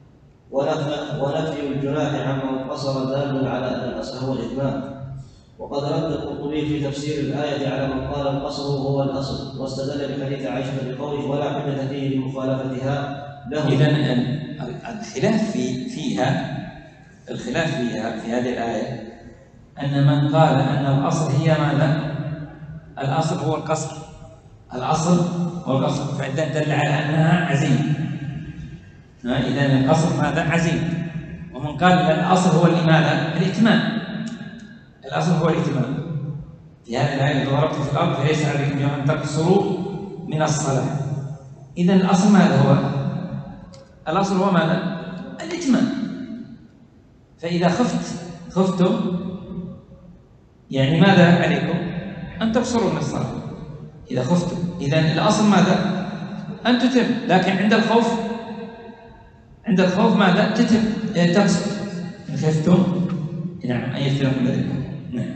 ونفي الجناح عمن قصر دال على أن الأصل هو الإتمام. وقد رد القرطبي في تفسير الآية على من قال القصر هو الأصل، واستدل بحديث عائشة بقوله: ولا حجة فيه بمخالفتها له. إذن الخلاف في فيها الخلاف فيها في هذه الآية أن من قال أن الأصل هي ماذا؟ الأصل هو القصر، الأصل هو القصر، فعندنا دل على أنها عزيم. إذن القصر ماذا؟ عزيم. ومن قال الأصل هو ماذا؟ الإتمام. الأصل هو الإتمام. في هذه الآية إذا ضربت في الأرض فليس عليكم أن تقصروا من الصلاة. إذن الأصل ماذا هو؟ الأصل هو ماذا؟ الإتمام. فإذا خفت خفتم يعني ماذا عليكم؟ أن تقصروا من الصلاة إذا خفتم. إذن الأصل ماذا؟ أن تتم، لكن عند الخوف عند الخوف ماذا؟ تتم تقصر إن خفتم نعم أن يفتنكم الذين. نعم.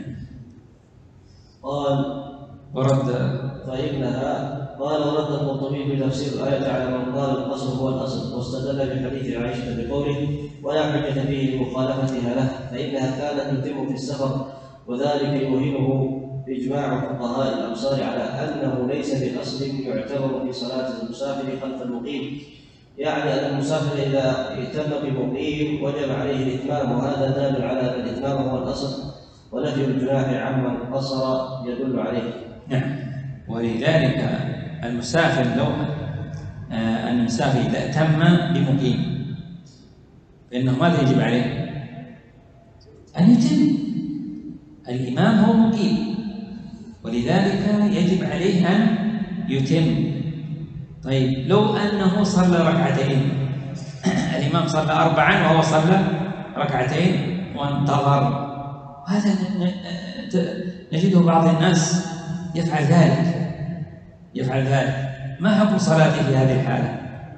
قال ورد فإنها قال ورد القرطبي في تفسير الآية على من قال القصر هو الأصل، واستدل بحديث عائشة بقوله ولا حجة فيه لمخالفتها له، فإنها كانت تتم في السفر، وذلك يوهمه إجماع فقهاء الأمصار على أنه ليس بأصل يعتبر في صلاة المسافر خلف المقيم، يعني أن المسافر إذا ائتم بمقيم وجب عليه الإتمام، وهذا دال على أن الإتمام هو الأصل، ونفي الجناح عمن قصر يدل عليه. نعم. ولذلك المسافر لو آه أن المسافر إذا ائتم بمقيم فإنه ماذا يجب عليه؟ أن يتم. الإمام هو مقيم ولذلك يجب عليه أن يتم. طيب لو أنه صلى ركعتين، الإمام صلى أربعا وهو صلى ركعتين وانتظر، هذا نجده بعض الناس يفعل ذلك يفعل ذلك ما حكم صلاته في هذه الحالة؟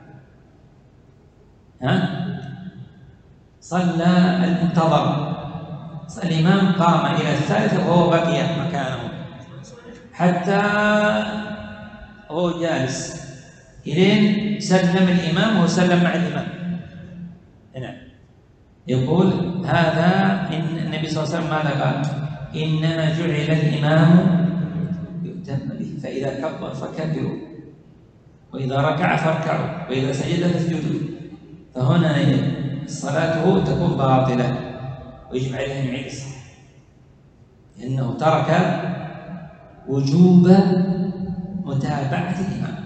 ها؟ صلى المنتظر، الإمام قام إلى الثالثة وهو بقي مكانه حتى هو جالس إلين سلم الإمام وسلم مع الإمام. نعم. يقول هذا إن النبي صلى الله عليه وسلم ماذا قال؟ إنما جعل الإمام يؤتم به، فإذا كبر فكبروا، وإذا ركع فاركعوا، وإذا سجد فاسجدوا. فهنا صلاته تكون باطلة ويجب عليه أن يعيد الصلاة، لأنه ترك وجوب متابعة الإمام.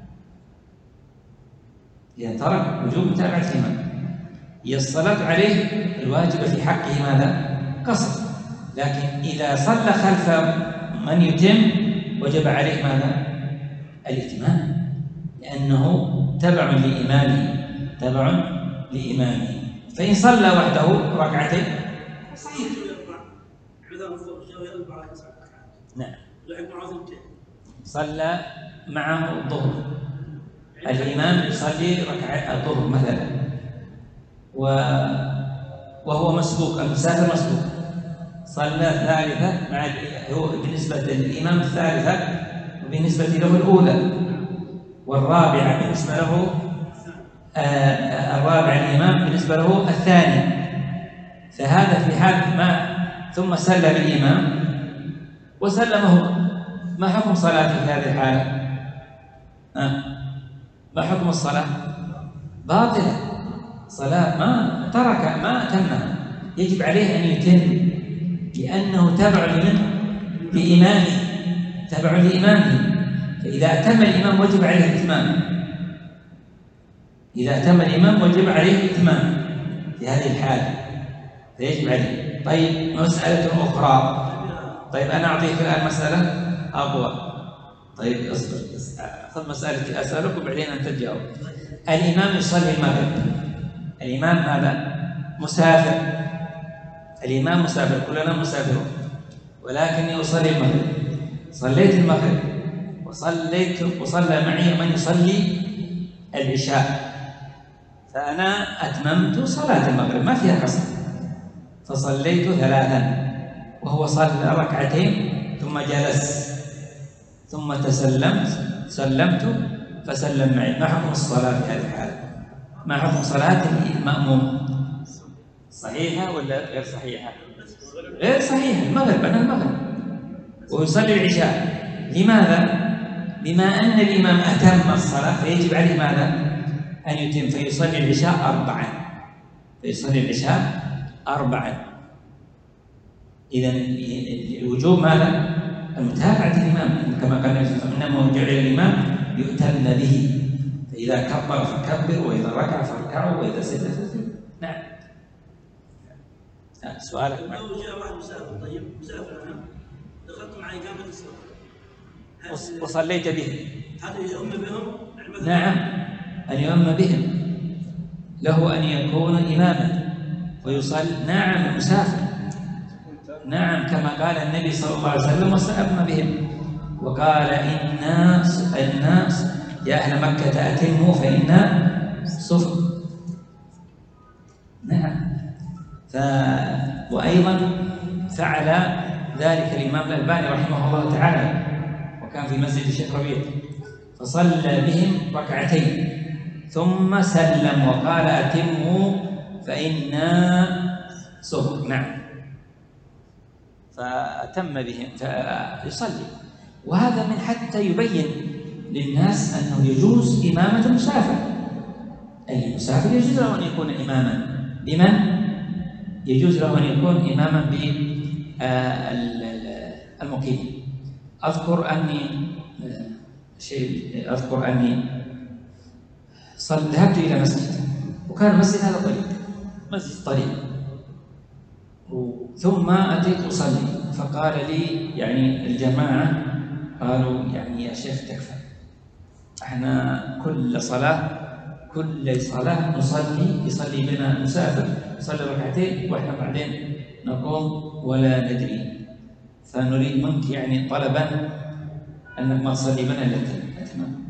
إذا ترك وجوب متابعة الإمام هي الصلاة عليه الواجبة في حقه ماذا؟ قصر، لكن إذا صلى خلف من يتم وجب عليه ماذا؟ الإتمام، لأنه تبع لإمامه تبع لإمامه. فإن صلى وحده ركعتين صحيح. نعم. صلى معه الظهر، الإمام يصلي ركعة الظهر مثلا وهو مسبوق، المسافر مسبوق، صلى ثالثة مع هو بالنسبة للإمام الثالثة وبالنسبة له الأولى، والرابعة بالنسبة له آه الرابع الإمام بالنسبة له الثاني. فهذا في حال ما ثم سلم الإمام وسلمه، ما حكم صلاته في هذه الحالة؟ آه. ما حكم الصلاة؟ باطلة، صلاة ما ترك ما أتمها، يجب عليه أن يتم لأنه تبع لمن؟ لإمامه، تبع لإمامه. فإذا أتم الإمام وجب عليه الإتمام، إذا أتم الإمام وجب عليه الإتمام في هذه الحالة فيجب عليه. طيب مسألة أخرى، طيب أنا أعطيك الآن مسألة أقوى. طيب اصبر خذ مسألتي أسألك وبعدين أنت تجاوب. الإمام يصلي المغرب، الإمام هذا مسافر، الإمام مسافر، كلنا مسافرون، ولكني أصلي المغرب، صليت المغرب وصليت وصلى معي من يصلي العشاء، فأنا أتممت صلاة المغرب ما فيها قصر، فصليت ثلاثا وهو صلى ركعتين ثم جلس ثم تسلمت سلمت فسلم معي. ما حكم الصلاة في هذه الحالة؟ ما حكم صلاة المأموم؟ صحيحة ولا غير صحيحة؟ غير صحيحة. المغرب أنا المغرب ويصلي العشاء، لماذا؟ بما أن الإمام أتم الصلاة فيجب عليه ماذا؟ أن يتم فيصلي العشاء أربعا فيصلي العشاء أربعا إذا الوجوب ماذا؟ المتابعة الإمام، كما قال النبي صلى الله عليه وسلم إنما جعل الإمام يؤتم به، فإذا كبر فكبر، وإذا ركع فاركعوا، وإذا سجد فاسجدوا. نعم. سؤالك؟ لو جاء واحد مسافر، طيب مسافر أنا دخلت مع إقامة الصلاة وصليت بهم، هذا يؤم بهم؟ نعم، أن يؤم بهم، له أن يكون إماما ويصلي. نعم المسافر، نعم، كما قال النبي صلى الله عليه وسلم وسأم بهم، وقال الناس الناس يا أهل مكة أتموا فإنا صفر. نعم. ف... وأيضا فعل ذلك الإمام الألباني رحمه الله تعالى، وكان في مسجد الشيخ ربيع، فصلى بهم ركعتين ثم سلم وقال أتموا فإنا صفر. نعم. فأتم بهم فيصلي، وهذا من حتى يبين للناس أنه يجوز إمامة المسافر. أي المسافر يجوز له أن يكون إماما بمن؟ يجوز له أن يكون إماما بالمقيم. أذكر أني شيء أذكر أني صل ذهبت إلى مسجد، وكان المسجد هذا طريق، مسجد طريق، ثم أتيت أصلي، فقال لي يعني الجماعة قالوا يعني يا شيخ تكفى، احنا كل صلاة كل صلاة نصلي يصلي بنا مسافر يصلي ركعتين واحنا بعدين نقوم ولا ندري، فنريد منك يعني طلبا أنك ما تصلي بنا إلا التمام.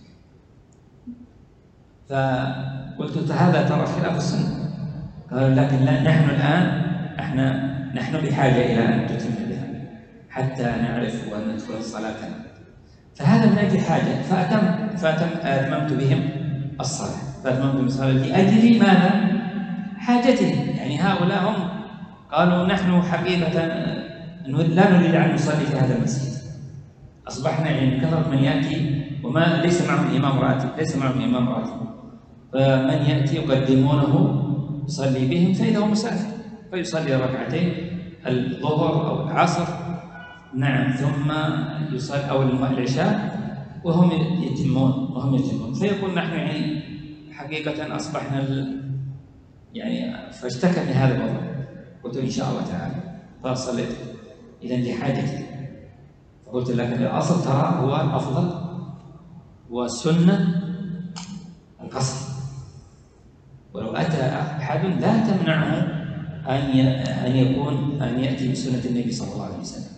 فقلت هذا ترى خلاف السنة. قالوا لكن لا، نحن الآن احنا نحن بحاجة إلى أن تتم بها حتى نعرف وأن ندخل صلاتنا، فهذا من أجل حاجة، فأتم فأتم أتممت بهم الصلاة، فأتممت بهم الصلاة لأجل ماذا؟ حاجتهم. يعني هؤلاء هم قالوا نحن حقيقة لا نريد أن نصلي في هذا المسجد، أصبحنا يعني كثرة من يأتي وما ليس معهم إمام راتب، ليس معهم إمام راتب، فمن يأتي يقدمونه يصلي بهم، فإذا هو مسافر فيصلي ركعتين الظهر أو العصر، نعم، ثم يصلي أو العشاء وهم يتمون وهم يتمون فيقول نحن يعني حقيقة أصبحنا يعني، فاشتكى من هذا الوضع. قلت إن شاء الله تعالى فصليت إذا لحاجتي، فقلت لك الأصل ترى هو الأفضل والسنة القصر، ولو أتى أحد لا تمنعه أن أن يكون أن يأتي بسنة النبي صلى الله عليه وسلم.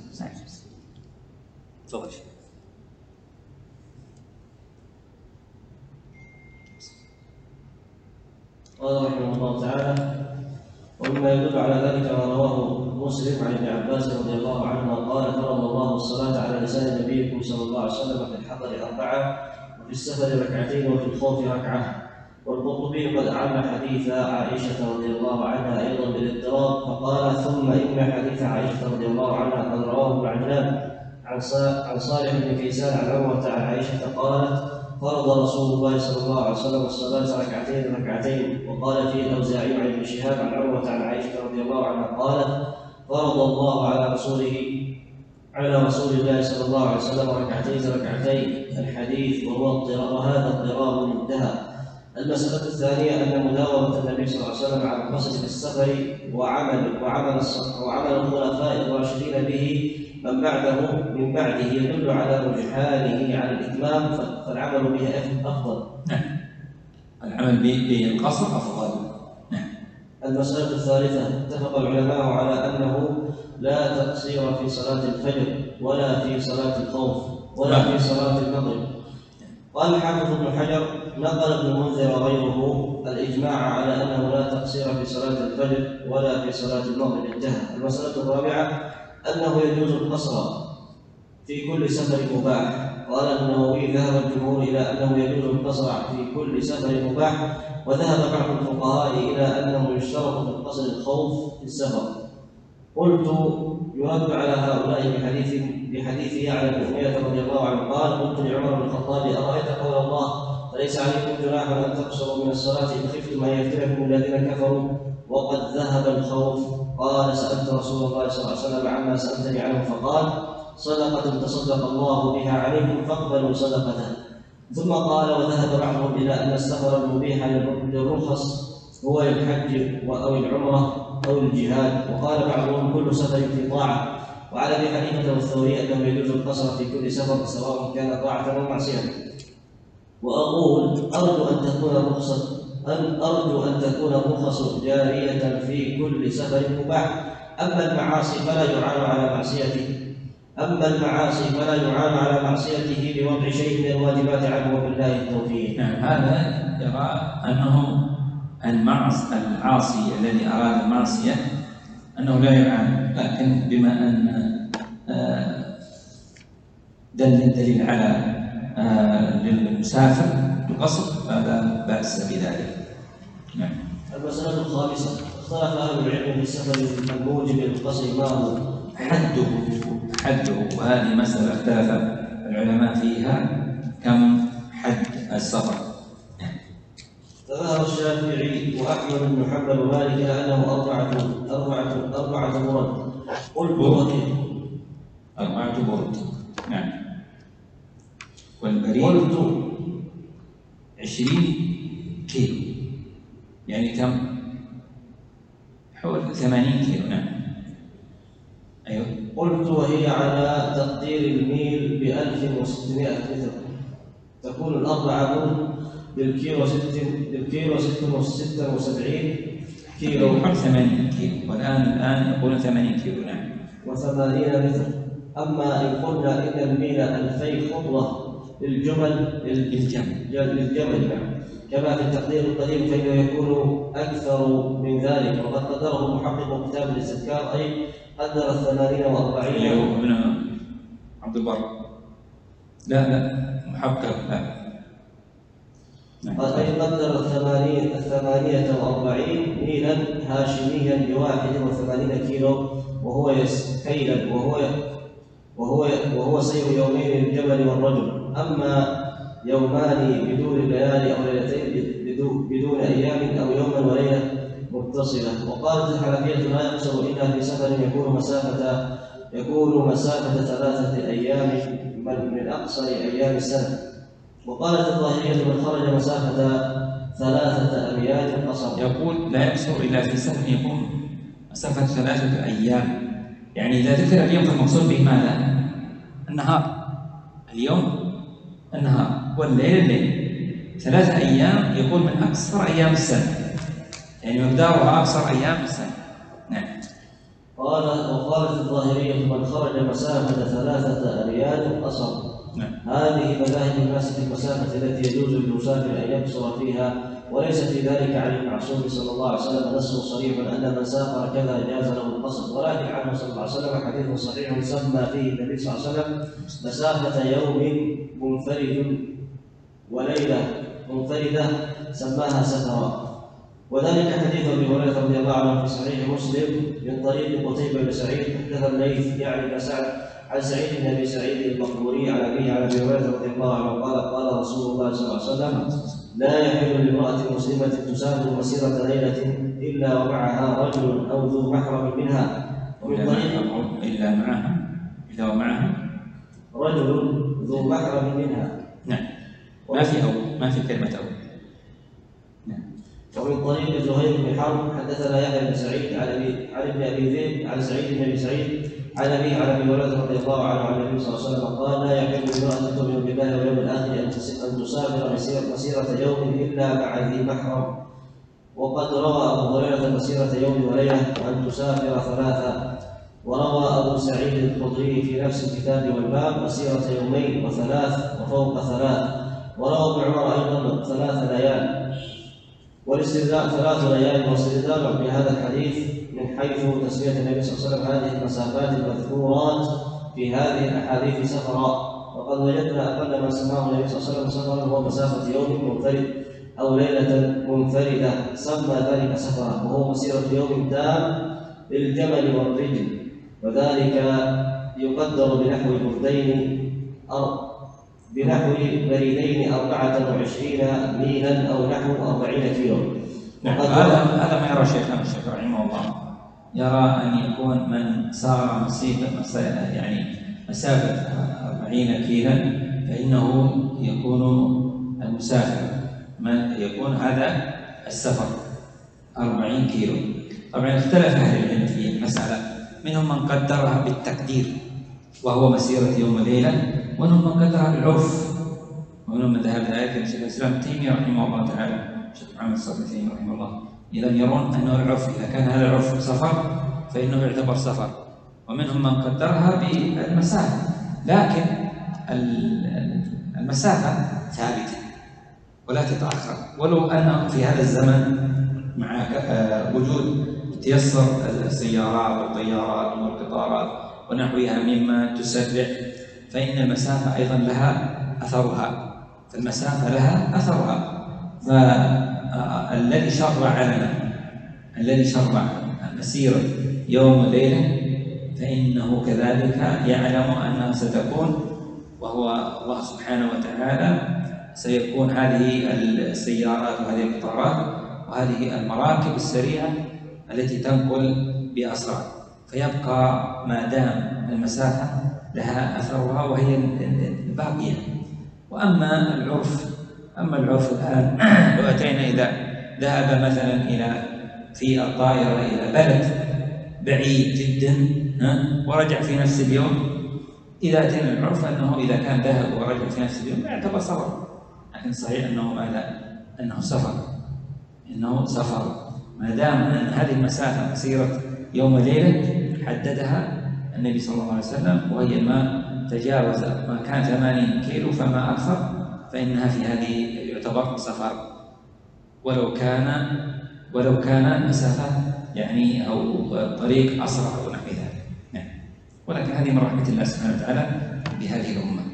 تفضل. قال رحمه الله تعالى: ومما يدل على ذلك ما رواه مسلم عن ابن عباس رضي الله عنه قال: فرض الله الصلاة على لسان نبيكم صلى الله عليه وسلم في الحضر أربعة، وفي السفر ركعتين، وفي الخوف ركعة. والقرطبي قد أعل حديث عائشة رضي الله عنها أيضا بالاضطراب، فقال: ثم إن حديث عائشة رضي الله عنها قد رواه ابن عجلان عن صالح بن كيسان عن عروة عن عائشة قالت: فرض رسول الله صلى الله عليه وسلم الصلاة ركعتين ركعتين. وقال فيه الأوزاعي عن ابن شهاب عن عروة عن عائشة رضي الله عنها قالت: فرض الله على رسوله على رسول الله صلى الله عليه وسلم ركعتين ركعتين. الحديث وهو وهذا اضطراب انتهى. المسألة الثانية أن مداومة النبي صلى الله عليه وسلم على القصد في السفر وعمل وعمل وعمل الخلفاء الراشدين به من بعده من بعده يدل على رجحانه على الإتمام، فالعمل به أفضل. نعم، العمل بالقصر أفضل. نعم. المسألة الثالثة: اتفق العلماء على أنه لا تقصير في صلاة الفجر ولا في صلاة الخوف ولا في صلاة المغرب. قال الحافظ ابن حجر: نقل ابن المنذر وغيره الإجماع على أنه لا تقصير في صلاة الفجر ولا في صلاة المغرب. انتهى. المسألة الرابعة: أنه يجوز القصر في كل سفر مباح. قال النووي: ذهب الجمهور إلى أنه يجوز القصر في كل سفر مباح، وذهب بعض الفقهاء إلى أنه يشترط في القصر الخوف في السفر. قلت: يرد على هؤلاء بحديث بحديث يعلى بن أمية رضي الله عنه قال: قلت لعمر بن الخطاب: أرأيت قول الله فليس عليكم جناح أن تقصروا من الصلاة إن خفتم أن يفتنكم الذين كفروا وقد ذهب الخوف. قال سألت رسول الله صلى الله عليه وسلم عما سألتني عنه فقال صدقة تصدق الله بها عليكم فاقبلوا صدقته. ثم قال وذهب بعضهم إلى أن السفر المبيح للرخص هو الحج أو العمرة أو الجهاد، وقال بعضهم كل سفر في طاعة. وعلى ابي حنيفه والثوري انه يجوز القصر في كل سفر سواء كان طاعه او معصيه. واقول ارجو ان تكون الرخصه ان ارجو ان تكون الرخص جاريه في كل سفر مباح. اما المعاصي فلا يعان على معصيته اما المعاصي فلا يعان على معصيته بوضع شيء من الواجبات عنه وبالله التوفيق. نعم، هذا يرى انه المعصي العاصي الذي اراد المعصيه أنه لا يعان، لكن بما أن دل الدليل على للمسافر القصر فلا بأس بذلك. نعم. المسألة الخامسة اختلف أهل العلم في السفر الموجب للقصر ما هو حده حده وهذه مسألة اختلف العلماء فيها كم حد السفر. فذهب الشافعي واحمد بن حنبل ومالك الى انه اربعه اربعه اربعه برد. قلت اربعه برد. نعم. والبريد قلت عشرين كيلو، يعني كم؟ حول ثمانين كيلو. نعم. ايوه. قلت وهي على تقدير الميل بألف وستمائة متر، تكون الأربعة برد بالكيلو ست بالكيلو ستة وسبعين كيلو حول ثمانين كيلو، والآن الآن يقولون ثمانين كيلو. نعم. وثمانين متر. أما إن قلنا إن الميل ألفي خطوة للجمل للجمل للجمل نعم كما في التقدير القديم فإنه يكون أكثر من ذلك، وقد قدره محقق كتاب الاستذكار أي قدر الثمانين وأربعين. ابن عبد البر. لا لا محقق لا. قد أي قدر الثمانين الثمانية وأربعين ميلا هاشميا بواحد وثمانين كيلو، وهو يس كيلا وهو وهو وهو سير يومين للجمل والرجل. أما يومان بدون ليالي أو ليلتين بدون أيام أو يوما وليلة متصلة. وقالت الحنفية لا يقصر إلا في سفر يكون مسافة يكون مسافة ثلاثة أيام من أقصر أيام السنة. وقالت الظاهرية من خرج مسافة ثلاثة أميال قصر. يقول لا يقصر إلا في سفر يكون مسافة ثلاثة أيام، يعني إذا ذكر اليوم فالمقصود به ماذا؟ النهار. اليوم النهار والليل الليل. ثلاثة أيام يكون من أقصر أيام السنة، يعني مقدارها أقصر أيام السنة. نعم. قال وقالت الظاهرية من خرج مسافة ثلاثة أميال قصر. نعم. هذه مذاهب الناس في المسافة التي يجوز للمسافر أن يقصر فيها، وليس في ذلك عن المعصوم صلى الله عليه وسلم نص صريح أن من سافر كذا جاز له القصر، ولكن عنه صلى الله عليه وسلم حديث صحيح سمى فيه النبي صلى الله عليه وسلم مسافة يوم منفرد وليلة منفردة سماها سفرا. وذلك حديث ابي هريره رضي الله عنه في صحيح مسلم من طريق قتيبة بن سعيد حدث الليث يعني بن سعد عن سعيد بن ابي سعيد المقبوري عن ابيه عن ابي هريره رضي الله عنه قال قال رسول الله صلى الله عليه وسلم لا يحل لامراه مسلمه تسافر مسيره ليله الا ومعها رجل او ذو محرم منها. ومن طريق الا معها اذا ومعها رجل ذو محرم منها. نعم. ما في او ما في كلمه او. نعم. ومن طريق زهير بن حرب حدثنا يحيى بن سعيد عن ابي عن ابن ابي ذئب عن سعيد بن ابي سعيد عن ابيه عن ابي هريره رضي الله عنه عن النبي صلى الله عليه وسلم قال لا يحل لامراه تؤمن بالله واليوم الاخر ان تسافر مسيره مسيره يوم الا مع ذي محرم. وقد روى ابو هريره مسيره يوم وليله وان تسافر ثلاثه. وروى ابو سعيد الخدري في نفس الكتاب والباب مسيره يومين وثلاث وفوق ثلاث. وروى ابن عمر ايضا ثلاث ليال. والاستدلال ثلاث ليال والاستدلال بهذا الحديث من حيث تسمية النبي صلى الله عليه وسلم هذه المسافات المذكورات في هذه الأحاديث سفرا. وقد وجدنا أقل ما سماه النبي صلى الله عليه وسلم سفرا هو مسافة يوم منفرد أو ليلة منفردة سمى ذلك سفرا، وهو مسيرة يوم تام للجمل والرجل، وذلك يقدر بنحو بردين أرض بنحو بريدين أربعة وعشرين ميلا أو نحو أربعين كيلو. نعم. هذا هذا ما يرى شيخنا الشيخ رحمه الله، يرى أن يكون من سار مسافة يعني مسافة أربعين كيلا فإنه يكون المسافر، من يكون هذا السفر أربعين كيلو. طبعا اختلف أهل العلم في المسألة، منهم من قدرها بالتقدير وهو مسيرة يوم وليلة، ومنهم من قدرها بالعرف، ومنهم من ذهب ذلك شيخ الإسلام ابن تيمية رحمه الله تعالى، شيخ محمد الصالح تيمية رحمه الله، إذا يرون أنه العرف إذا كان هذا العرف سفر فإنه يعتبر سفر، ومنهم من قدرها بالمسافة، لكن المسافة ثابتة ولا تتأخر، ولو أنه في هذا الزمن مع وجود تيسر السيارات والطيارات والقطارات ونحوها مما تسرع، فإن المسافة أيضا لها أثرها، فالمسافة لها أثرها. فالذي شرع لنا الذي شرع مسيرة يوم وليلة فإنه كذلك يعلم أنها ستكون، وهو الله سبحانه وتعالى سيكون هذه السيارات وهذه القطارات وهذه المراكب السريعة التي تنقل بأسرع، فيبقى ما دام المسافة لها أثرها وهي الباقية. وأما العرف أما العرف الآن لو أتينا إذا ذهب مثلا إلى في الطائرة إلى بلد بعيد جدا ورجع في نفس اليوم، إذا أتينا العرف أنه إذا كان ذهب ورجع في نفس اليوم يعتبر سفر، لكن صحيح أنه ماذا؟ أنه سفر إنه سفر ما دام أن هذه المسافة مسيرة يوم وليلة حددها النبي صلى الله عليه وسلم، وهي ما تجاوز ما كان ثمانين كيلو فما أكثر فإنها في هذه يعتبر سفر، ولو كان ولو كان مسافة يعني أو طريق أسرع أو نحو ذلك. نعم. ولكن هذه من رحمة الله سبحانه وتعالى بهذه الأمة.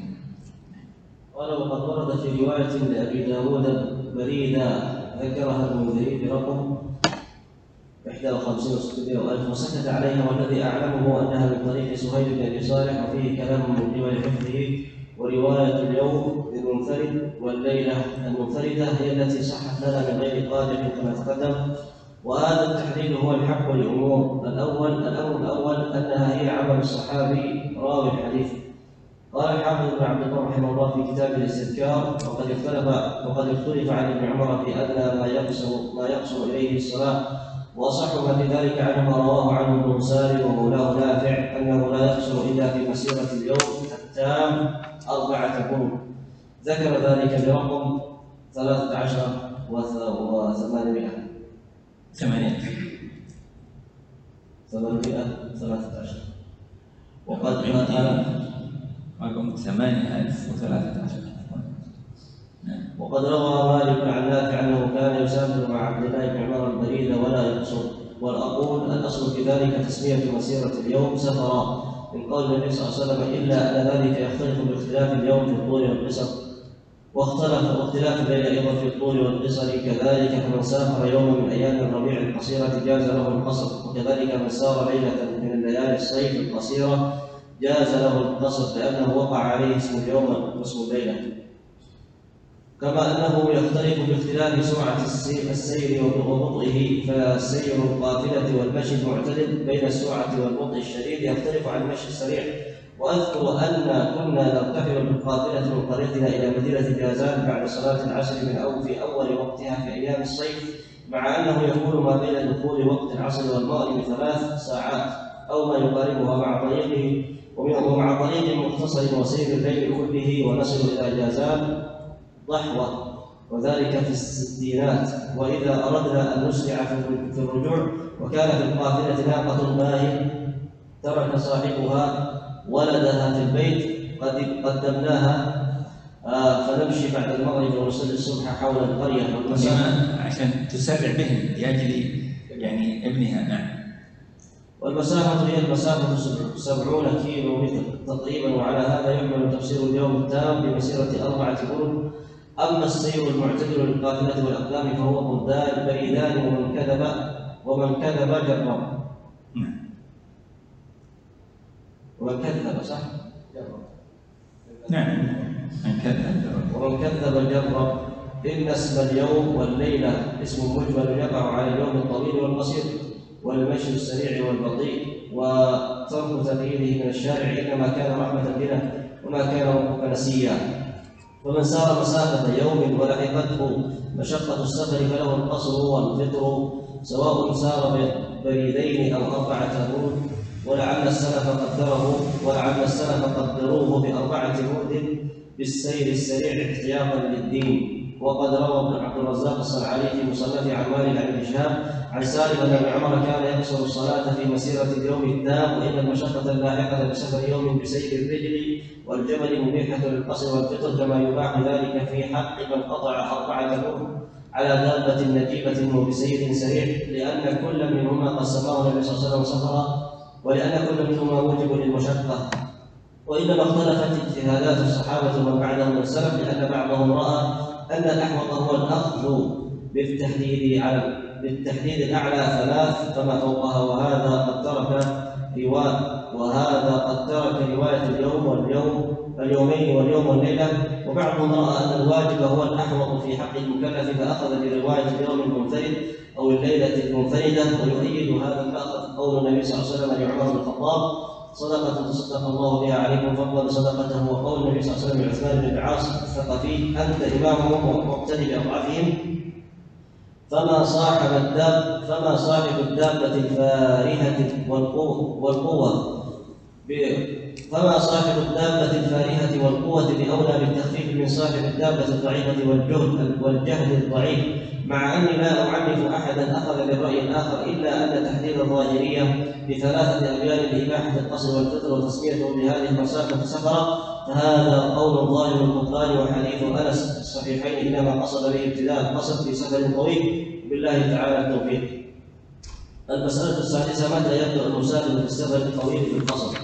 ولو قد ورد في رواية لأبي داود بريدة ذكرها المنذري برقم إحدى وخمسين وستمائة وألف وسكت عليها، والذي أعلمه أنها من طريق سهيل بن أبي صالح، وفيه كلام من قبل حفظه. ورواية اليوم للمنفرد والليلة المنفردة هي التي صحت لنا من غير قادح كما تقدم. وهذا التحديد هو الحق لأمور. الأول الأمر الأول أنها هي عمل الصحابي راوي الحديث. قال الحافظ ابن عبد الله رحمه الله في كتاب الاستذكار: وقد اختلف وقد اختلف عن ابن عمر في أدنى ما يقصر ما يقصر إليه الصلاة، وأصح ما في ذلك عنه ما رواه عنه ابن سالم ومولاه نافع أنه لا يقصر إلا في مسيرة اليوم التام أربعة قرون. ذكر ذلك برقم ثلاثة عشر وثمانمائة ثمانية ثمانمائة ثلاثة عشر. وقد رقم ثمانية ألف وثلاثة عشر. وقد روى مالك عن نافع أنه كان يسافر مع عبد الله بن عمر البريد ولا يقصر. والأقول الأصل في ذلك تسمية مسيرة اليوم سفرا، من قول النبي صلى الله عليه وسلم: إلا أن ذلك يختلف باختلاف اليوم في الطول والقصر، واختلف واختلاف الليل أيضا في الطول والقصر كذلك. فمن سافر يوما من أيام الربيع القصيرة جاز له القصر، وكذلك من سار ليلة من الليالي الصيف القصيرة جاز له القصر، لأنه وقع عليه اسم اليوم واسم الليلة. كما أنه يختلف باختلاف سرعة السير وبطئه، فالسير القافلة والمشي المعتدل بين السرعة والبطء الشديد يختلف عن المشي السريع. وأذكر أن كنا نرتحل بالقافلة من طريقنا إلى مدينة جازان بعد صلاة العصر من أو في أول وقتها في أيام الصيف، مع أنه يكون ما بين دخول وقت العصر والمغرب ثلاث ساعات أو ما يقاربها، مع طريقه ومع طريق مختصر وسير الليل كله، ونصل إلى جازان ضحوة، وذلك في الستينات. وإذا أردنا أن نسرع في الرجوع وكان في القافلة ناقة ماهية ترك صاحبها ولدها في البيت قد قدمناها آه فنمشي بعد المغرب ونصلي الصبح حول القرية عشان تسرع بهم لأجل يعني ابنها. نعم. والمسافة هي المسافة سبعون كيلو متر تقريبا، وعلى هذا يحمل تفسير اليوم التام بمسيرة أربعة قرون. أما السير المعتدل للقافلة والأقدام فهو بلدان بريدان، ومن كذب ومن كذب جرب. ومن كذب صح؟ نعم. من كذب جرب. ومن كذب جرب. إن اسم اليوم والليلة اسم مجمل يقع على اليوم الطويل والقصير والمشي السريع والبطيء، وترك تقييده من الشارع إنما كان رحمة بنا وما كان ربك نسيا. ومن سار مسافة يوم ولحقته مشقة السفر فله القصر والفطر، سواء سار بريدين أو أربعة برود، ولعل السلف قدره ولعل السلف قدروه بأربعة برود بالسير السريع احتياطا للدين. وقد روى ابن عبد الرزاق الصنعاني في مصنفه عن مالك عن ابن شهاب عن سالم ان ابن عمر كان يقصر الصلاه في مسيره اليوم التام، وان المشقه اللاحقه بسفر يوم بسير الرجل والجمل مبيحه للقصر والفطر، كما يباح ذلك في حق من قطع اربعه برد على دابه نجيبه وبسير سريع، لان كل منهما قسماه النبي صلى الله عليه وسلم سفرا، ولان كل منهما موجب للمشقه. وانما اختلفت اجتهادات الصحابه ومن بعدهم من السلف، لان بعضهم راى أن الأحوط هو الأخذ بالتحديد على بالتحديد الأعلى ثلاث فما فوقها، وهذا قد ترك رواية وهذا قد ترك رواية اليوم واليوم اليومين واليوم والليلة. وبعضهم رأى أن الواجب هو الأحوط في حق المكلف فأخذ برواية اليوم المنفرد أو الليلة المنفردة. ويؤيد هذا الأخذ قول النبي صلى الله عليه وسلم لعمر بن الخطاب: صدقة تصدق الله بها عليكم فضل صدقته. وقول النبي صلى الله عليه وسلم لعثمان بن العاص الثقفي: أنت إمامهم واقتدي بأضعافهم. فما صاحب الداب فما صاحب الدابة الفارهة والقوة والقوة فما صاحب الدابة الفارهة والقوة بأولى بالتخفيف من صاحب الدابة الضعيفة والجهد والجهد الضعيف، مع أني لا أعنف أحدا أخذ بالرأي الآخر، إلا أن تحديد الظاهرية بثلاثة أبيان لإباحة القصر والفطر وتسميته بهذه المسافة سفرا، فهذا قول ظاهر البطلان. وحديث أنس في الصحيحين إنما قصد به ابتداء القصر في سفر طويل، بالله تعالى التوفيق. المسألة السادسة: متى يبدأ المسافر في السفر الطويل في القصر؟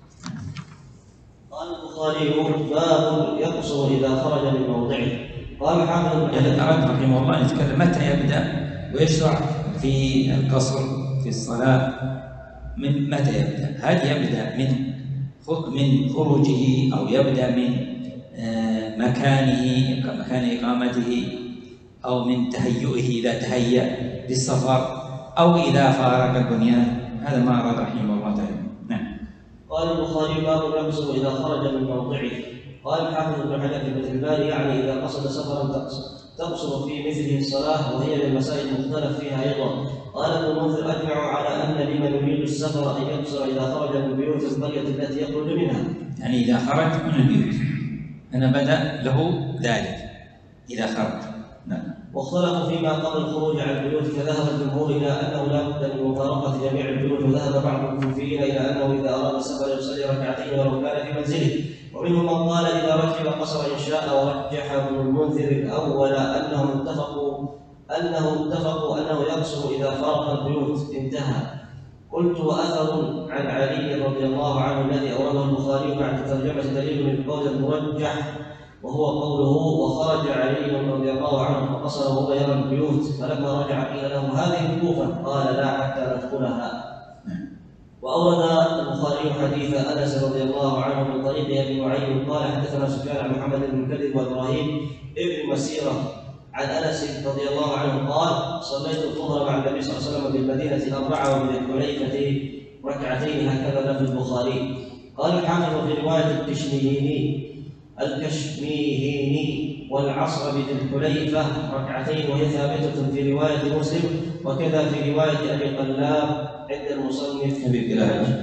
قال البخاري: باب يقصر إذا خرج من موضعه. قال حافظ بن يعني أردت رحمه الله يتكلم متى يبدأ ويشرع في القصر في الصلاة. من متى يبدأ؟ هل يبدأ من من خروجه أو يبدأ من مكانه مكان إقامته أو من تهيئه إذا تهيأ للسفر أو إذا فارق البنيان؟ هذا ما أراد رحمه الله تعالى. نعم. قال البخاري: باب يقصر إذا خرج من موضعه. قال الحافظ بن حجر في فتح الباري: يعني إذا قصد سفرا تقصر في مثله الصلاة، وهي من المسائل المختلف فيها أيضا. قال ابن المنذر: أجمع على أن لمن يريد السفر أن يقصر إذا خرج من بيوت القرية التي يخرج منها. يعني إذا خرج من البيوت أنا بدأ له ذلك إذا خرج. نعم. واختلفوا فيما قبل الخروج عن البيوت، فذهب الجمهور إلى أنه لا بد من مفارقة جميع البيوت، وذهب بعض الكوفيين إلى أنه إذا أراد السفر يصلي ركعتين ولو كان في منزله، ومنهم من قال إذا ركب قصر إن شاء. ورجح ابن المنذر الأول أنهم اتفقوا أنهم اتفقوا أنه يقصر إذا فارق البيوت. انتهى. قلت: وأثر عن علي رضي الله عنه الذي أورده البخاري بعد ترجمة دليل من القول المرجح، وهو قوله: وخرج علي رضي الله عنه فقصر وهو يرى البيوت، فلما رجع قيل له: هذه الكوفة؟ قال: لا، حتى ندخلها. وأورد البخاري حديث أنس رضي الله عنه من طريق أبي نعيم قال: حدثنا سفيان عن محمد بن المكذب وإبراهيم ابن مسيرة عن أنس رضي الله عنه قال: صليت الظهر مع النبي صلى الله عليه وسلم بالمدينة أربعة وبالحليفة ركعتين، هكذا لفظ البخاري. قال الحافظ في رواية الكشميهيني الكشميهيني والعصر بالحليفة ركعتين، وهي ثابتة في رواية مسلم، وكذا في رواية أبي قلاب عند المصنف أبي قلابة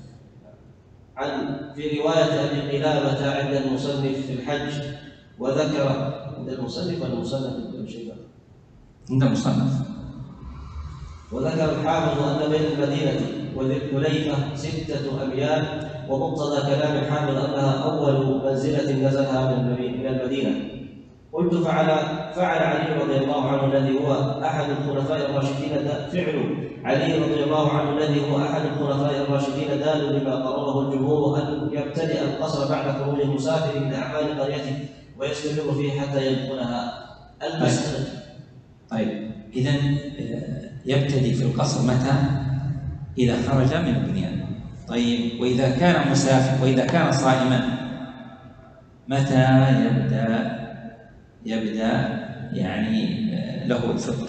عن في رواية أبي قلابة عند المصنف في الحج. وذكر عند المصنف والمصنف بن شيبة عند المصنف. وذكر الحافظ أن بين المدينة وذي الحليفة ستة أميال، ومقتضى كلام الحافظ أنها أول منزلة نزلها من المدينة. قلت: فعل فعل علي رضي الله عنه الذي هو أحد الخلفاء الراشدين فعل علي رضي الله عنه الذي هو أحد الخلفاء الراشدين دال لما قرره الجمهور أن يبتدئ القصر بعد خروج المسافر من أعمال قريته ويستمر فيه حتى يدخلها. المسألة. طيب، إذن يبتدي في القصر متى؟ إذا خرج من البنيان. طيب، وإذا كان مسافر وإذا كان صائما متى يبدأ يبدأ يعني له الفطر؟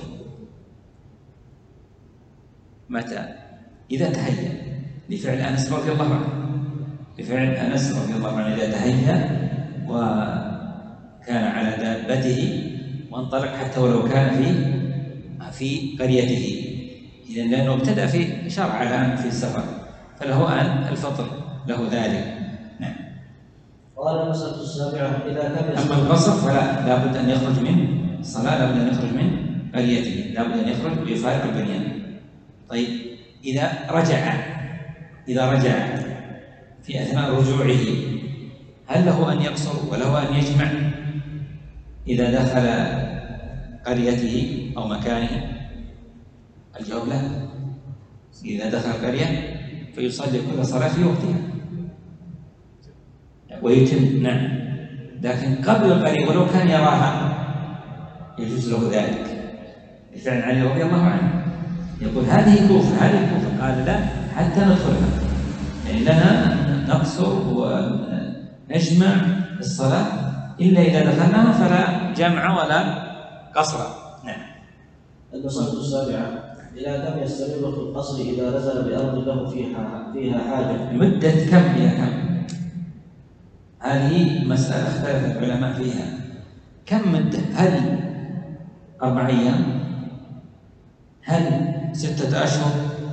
متى؟ إذا تهيأ لفعل أنس رضي الله عنه لفعل أنس رضي الله عنه إذا تهيأ وكان على دابته وانطلق حتى ولو كان في في قريته، إذا لأنه ابتدأ في شرع الآن في السفر فله أن الفطر له ذلك. نعم. قال المسألة السابعة إذا كان أما القصر فلا لابد أن يخرج من الصلاة، لابد أن يخرج من قريته، لابد أن يخرج ويفارق البنيان. طيب إذا رجع إذا رجع في أثناء رجوعه هل له أن يقصر وله أن يجمع إذا دخل قريته أو مكانه؟ الجواب لا. إذا دخل القرية فيصلي كل صلاة في وقتها ويتم. نعم. لكن قبل القرية ولو كان يراها يجوز له ذلك. الفعل علي رضي الله عنه يقول هذه كوفة هذه كوفة، قال لا حتى ندخلها، يعني لنا نقصر ونجمع الصلاة إلا إذا دخلناها فلا جمع ولا قصر. نعم. المسألة السابعة إذا لم يستمر في القصر إذا نزل بأرض له فيها فيها حاجة مدة كم هي كم؟ هذه مسألة اختلف العلماء فيها. كم مدة؟ هل أربع أيام؟ هل ستة أشهر؟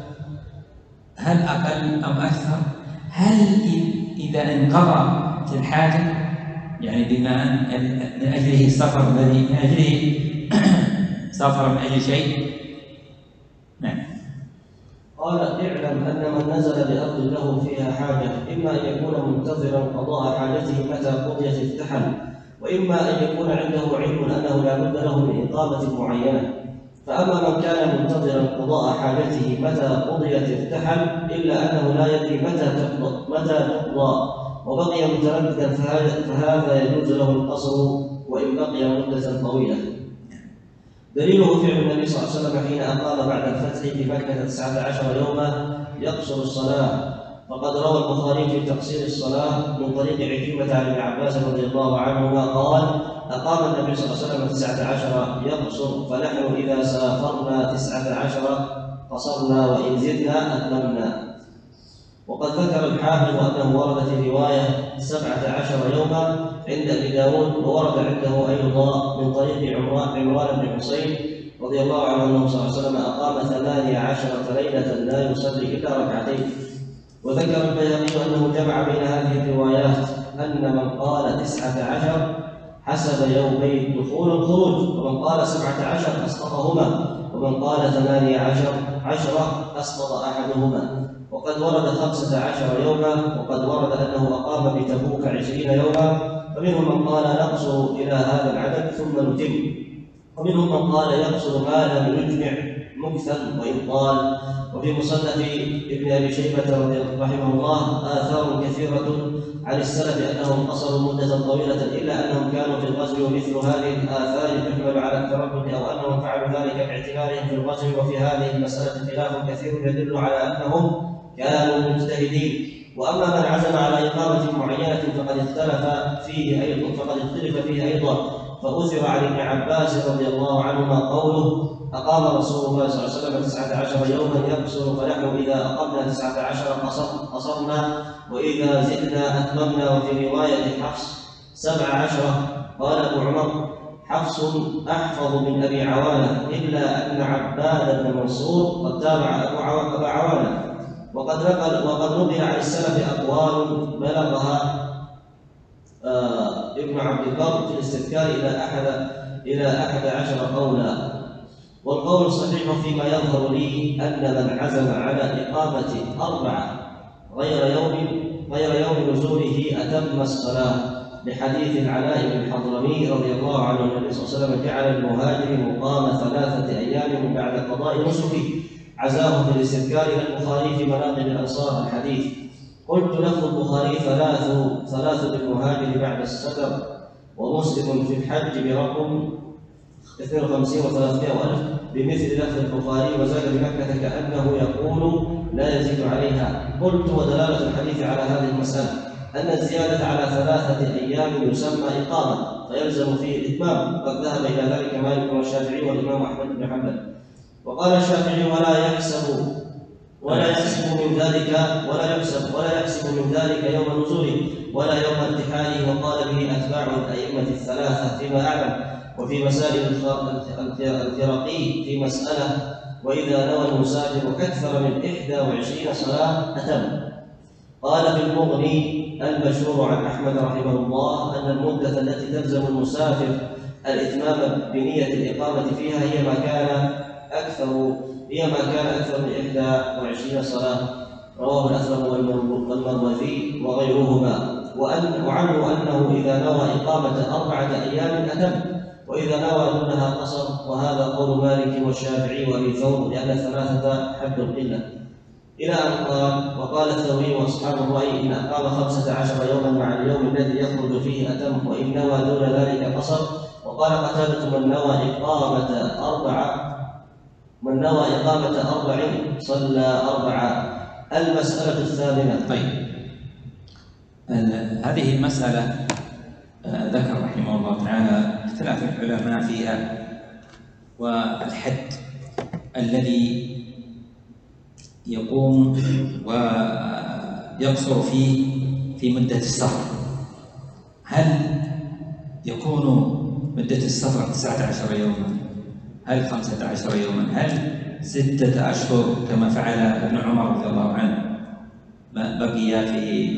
هل أقل أم أكثر؟ هل إذا انقضت الحاجة يعني بما من أجله السفر الذي من أجله سافر من أجل شيء؟ نعم. قال اعلم أن من نزل بأرض له فيها حاجة إما أن يكون منتظرا قضاء حاجته متى قضيت افتحل، وإما أن يكون عنده علم أنه لا بد له من إقامة معينة. فأما من كان منتظرا قضاء حاجته متى قضيت افتحل إلا أنه لا يدري متى تقضى متى تقضى وبقي مترددا فهذا يجوز له القصر وإن بقي مدة طويلة. دليله فعل النبي صلى الله عليه وسلم حين أقام بعد الفتح في مكة تسعة عشر يوما يقصر الصلاة، فقد روى البخاري في تقصير الصلاة من طريق عكرمة عن ابن عباس رضي الله عنهما قال أقام النبي صلى الله عليه وسلم تسعة عشر يقصر، فنحن إذا سافرنا تسعة عشر قصرنا وإن زدنا أتممنا. وقد ذكر الحافظ أنه ورد في رواية سبعة عشر يوما عند أبي داود، وورد عنده أيضا من طريق عمران بن حسين رضي الله عنه أنه صلى الله عليه وسلم أقام ثمانية عشرة ليلة لا يصلي إلا ركعتين. وذكر البيهقي أنه جمع بين هذه الروايات أن من قال تسعة عشر حسب يومي الدخول والخروج، ومن قال سبعة عشر أسقطهما، ومن قال ثمانية عشر عشرة أسقط أحدهما. وقد ورد خمسة عشر يوما، وقد ورد أنه أقام بتبوك عشرين يوما، فمنهم من قال نقصر إلى هذا العدد ثم نتم، ومنهم من قال يقصر ما لم يجمع مكثا وإن قال. وفي مصنف ابن أبي شيبة رحمه الله آثار كثيرة عن السلف أنهم قصروا مدة طويلة إلا أنهم كانوا في الغزو، ومثل هذه الآثار تحمل على التردد أو أنهم فعلوا ذلك باعتبارهم في الغزو. وفي هذه المسألة خلاف كثير يدل على أنهم كانوا مجتهدين. وأما من عزم على إقامة معينة فقد اختلف فيه أيضا فقد اختلف فيه أيضا فأثر عن ابن عباس رضي الله عنهما قوله أقام رسول الله صلى الله عليه وسلم تسعة عشر يوما يقصر، فنحن إذا أقمنا تسعة عشر قصرنا وإذا زدنا أتممنا. وفي رواية حفص سبع عشرة قال أبو عمر حفص أحفظ من أبي عوانة إلا أن عباد بن منصور قد تابع أبا عوانة. وقد نقل وقد نقل عن السلف أقوال بلغها آه ابن عبد البر في الاستذكار إلى أحد إلى أحد عشر قولا. والقول الصحيح فيما يظهر لي أن من عزم على إقامة أربعة غير يوم غير يوم نزوله أتم الصلاة، لحديث العلاء بن الحضرمي رضي الله عنه النبي صلى الله عليه وسلم جعل المهاجر مقام ثلاثة أيام من بعد قضاء نسكه، عزاه في الاستذكار إلى البخاري في مناقب الأنصار الحديث. قلت لفظ البخاري ثلاث ثلاث بالمهاجر بعد السفر، ومسلم في الحج برقم اثنين وخمسين وثلاثمائة ألف بمثل لفظ البخاري، وزاد بمكة كأنه يقول لا يزيد عليها. قلت ودلالة الحديث على هذه المسألة أن الزيادة على ثلاثة أيام يسمى إقامة فيلزم فيه الإتمام، وقد ذهب إلى ذلك مالك والشافعي والإمام أحمد بن حنبل. وقال الشافعي ولا يحسب ولا يحسب من ذلك ولا يحسب ولا يحسب من ذلك يوم نزوله ولا يوم ارتحاله، وقال به أتباع الأئمة الثلاثة فيما أعلم. وفي مسائل الفرقي في مسألة وإذا نوى المسافر أكثر من إحدى وعشرين صلاة أتم. قال في المغني المشهور عن أحمد رحمه الله أن المدة التي تلزم المسافر الإتمام بنية الإقامة فيها هي ما كان أكثر هي ما كان أكثر من إحدى وعشرين صلاة، رواه الأثرم والمروزي وغيرهما. وأن وعنه أنه إذا نوى إقامة أربعة أيام أتم، وإذا نوى دونها قصر، وهذا قول مالك والشافعي وأبي ثور لأن الثلاثة حد القلة. إلى أن قال وقال الثوري وأصحاب الرأي إن أقام خمسة عشر يوما مع اليوم الذي يخرج فيه أتم، وإن نوى دون ذلك قصر. وقال قتادة من نوى إقامة أربعة من نوى إقامة أربع صلى أربعة. المسألة الثامنة. طيب، هذه المسألة ذكر رحمه الله تعالى اختلاف العلماء فيها، والحد الذي يقوم ويقصر فيه في مدة السفر، هل يكون مدة السفر تسعة عشر يوما، هل خمسة عشر يوما، هل ستة أشهر كما فعل ابن عمر رضي الله عنه، بقي في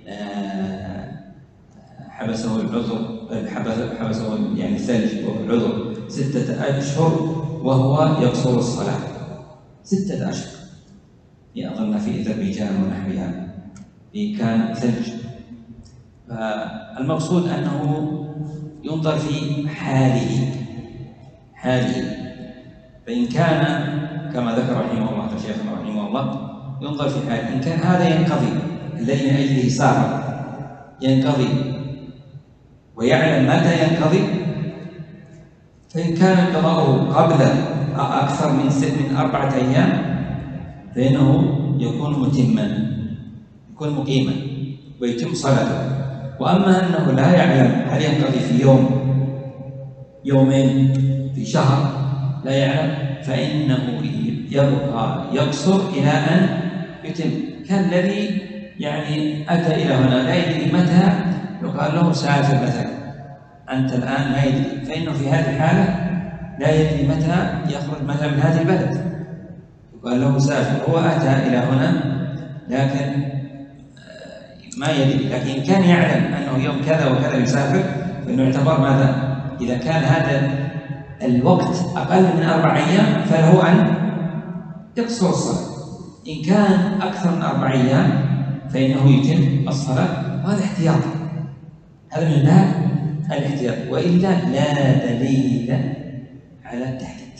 حبسه العذر حبسه يعني الثلج والعذر ستة أشهر وهو يقصر الصلاة ستة أشهر، أظن في أذربيجان ونحوها كان ثلج. فالمقصود أنه ينظر في حاله حاله فإن كان كما ذكر رحمه الله شيخنا رحمه الله ينظر في حاله، إن كان هذا ينقضي الذي من أجله سافر ينقضي ويعلم متى ينقضي، فإن كان انقضاؤه قبل أكثر من ست من أربعة أيام فإنه يكون متما يكون مقيما ويتم صلاته. وأما أنه لا يعلم هل ينقضي في يوم يومين في شهر لا يعلم، فإنه يبقى يقصر إلى أن يتم. كان الذي يعني أتى إلى هنا لا يدري متى يقال له سافر مثلا، أنت الآن ما يدري، فإنه في هذه الحالة لا يدري متى يخرج مثلا من هذه البلد، يقال له سافر. هو أتى إلى هنا لكن ما يدري، لكن كان يعلم أنه يوم كذا وكذا يسافر، فإنه يعتبر ماذا؟ إذا كان هذا الوقت أقل من أربع أيام فله أن يقصر الصلاة، إن كان أكثر من أربع أيام فإنه يتم الصلاة. وهذا احتياط، هذا من باب الاحتياط، وإلا لا دليل على التحديد،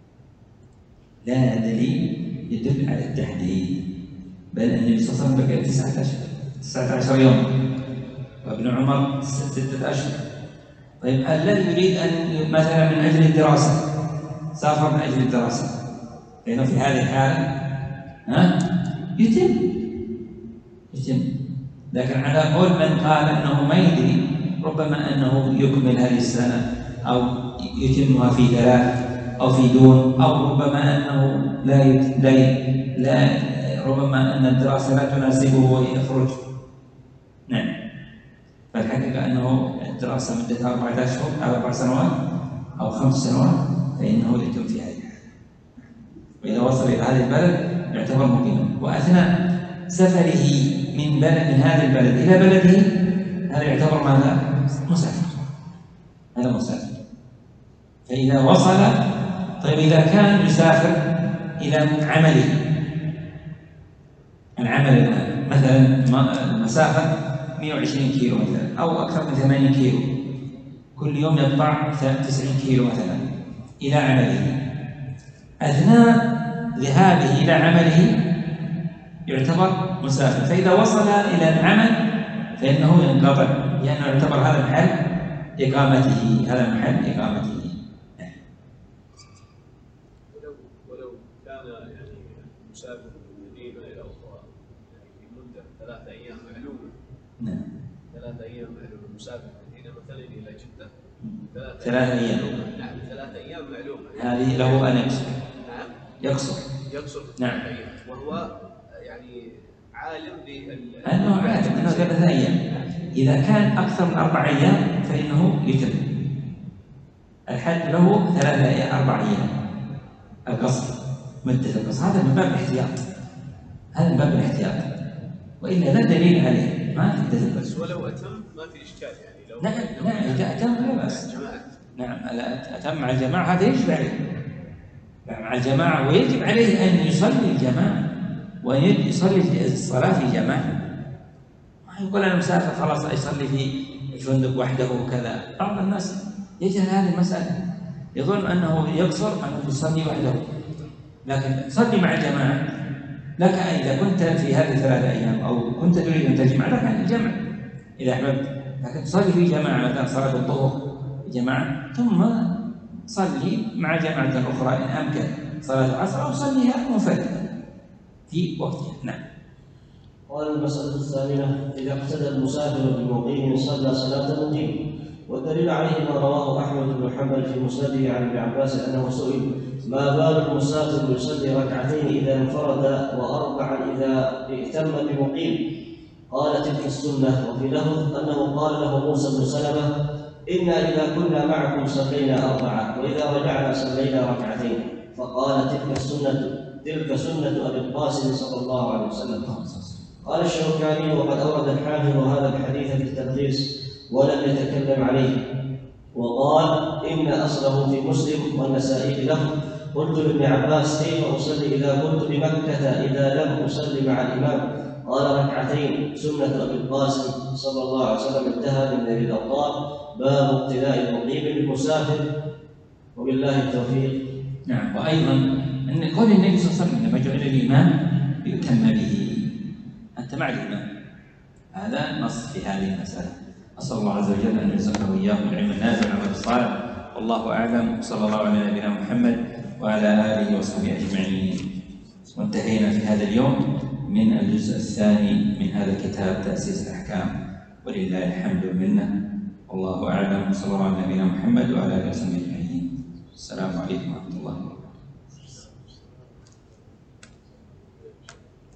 لا دليل يدل على التحديد، بل النبي صلى الله عليه وسلم بقي تسعة عشر تسعة عشر يوم وابن عمر ستة أشهر. طيب الذي يريد أن مثلا من أجل الدراسة سافر من أجل الدراسة فإنه في هذه الحالة ها يتم يتم لكن على قول من قال أنه ما يدري ربما أنه يكمل هذه السنة أو يتمها في ثلاث أو في دون، أو ربما أنه لا يت... لا, ي... لا ربما أن الدراسة لا تناسبه ويخرج. نعم، فالحقيقة أنه الدراسة مدتها أربعة أشهر أو أربع سنوات أو خمس سنوات فإنه يتم في هذه الحالة، وإذا وصل إلى هذه البلد يعتبر مقيما. وأثناء سفره من بلد من هذا البلد إلى بلده هذا يعتبر ماذا؟ مسافر، هذا مسافر. فإذا وصل، طيب إذا كان يسافر إلى عمله، العمل مثلا المسافة مئة وعشرين كيلو مثلا أو أكثر من ثمانين كيلو، كل يوم يقطع تسعين كيلو مثلا إلى عمله، أثناء ذهابه إلى عمله يعتبر مسافر. فإذا وصل إلى العمل فإنه ينقطع، لأنه يعتبر هذا محل إقامته، هذا محل إقامته. ولو ولو كان يعني مسافر من مدينة إلى أخرى يعني في مدة ثلاثة أيام معلومة نعم. ثلاثة أيام معلومة. المسافر من هنا مثلا إلى جدة ثلاثة أيام. نعم ثلاثة أيام معلومة. هذه له أن يقصر. نعم. يقصر. يقصر. نعم. وهو يعني عالم بال. أنه عالم أنه ثلاثة أيام. إذا كان أكثر من أربع أيام فإنه يتم. الحد له ثلاثة أيام أربع أيام. القصر مدة القصر هذا من باب الاحتياط. هذا من باب الاحتياط. وإلا لا دليل عليه ما في دليل. بس ولو أتم ما في إشكال يعني لو. نعم نعم إذا أتم لا بأس. نعم أتم مع الجماعة هذا يجب عليه. مع الجماعة ويجب عليه أن يصلي الجماعة ويصلي الصلاة في جماعة. ما يقول أنا مسافر خلاص أصلي في فندق وحده وكذا. بعض الناس يجهل هذه المسألة يظن أنه يقصر أنه يصلي وحده، لكن صلي مع الجماعة. لك إذا كنت في هذه الثلاثة أيام أو كنت تريد أن تجمع لك عن الجمع إذا أحببت، لكن تصلي في جماعة مثلا صلاة الظهر في جماعة ثم صلي مع جماعة أخرى إن أمكن صلاة العصر أو صليها منفردا في وقتها. نعم. قال المسألة الثامنة: إذا اقتدى المسافر بمقيم صلى صلاة مقيم. والدليل عليه ما رواه أحمد بن حنبل في مسنده عن ابن عباس أنه سئل: ما بال المسافر يصلي ركعتين إذا انفرد وأربعا إذا ائتم بمقيم؟ قال: تلك السنة. وفي لفظ أنه قال له موسى بن سلمة: إنا إذا كنا معكم صلينا أربعة وإذا رجعنا صلينا ركعتين. فقال: تلك السنة تلك سنة أبي القاسم صلى الله عليه وسلم. قال الشوكاني: وقد أورد الحافظ هذا الحديث في التلخيص ولم يتكلم عليه، وقال: إن أصله في مسلم والنسائي له. قلت لابن عباس: كيف أصلي إذا كنت بمكة إذا لم أصلي مع الإمام؟ قال: ركعتين سنة أبي القاسم صلى الله عليه وسلم. انتهى من نبي الأوطان. باب ابتلاء المقيم بالمسافر. وبالله التوفيق. نعم. وأيضا أن قول النبي صلى الله عليه وسلم: لما جعل الإمام يؤتم به. أنت مع الإمام. هذا نص في هذه المسألة. أسأل الله عز وجل أن يرزقنا وإياكم العلم النافع والعمل الصالح. والله أعلم. صلى الله على نبينا محمد وعلى آله وصحبه أجمعين. وانتهينا في هذا اليوم من الجزء الثاني من هذا الكتاب تأسيس الأحكام، ولله الحمد والمنة. والله أعلم. صلى الله على نبينا محمد وعلى آله وصحبه أجمعين. السلام عليكم ورحمة الله وبركاته.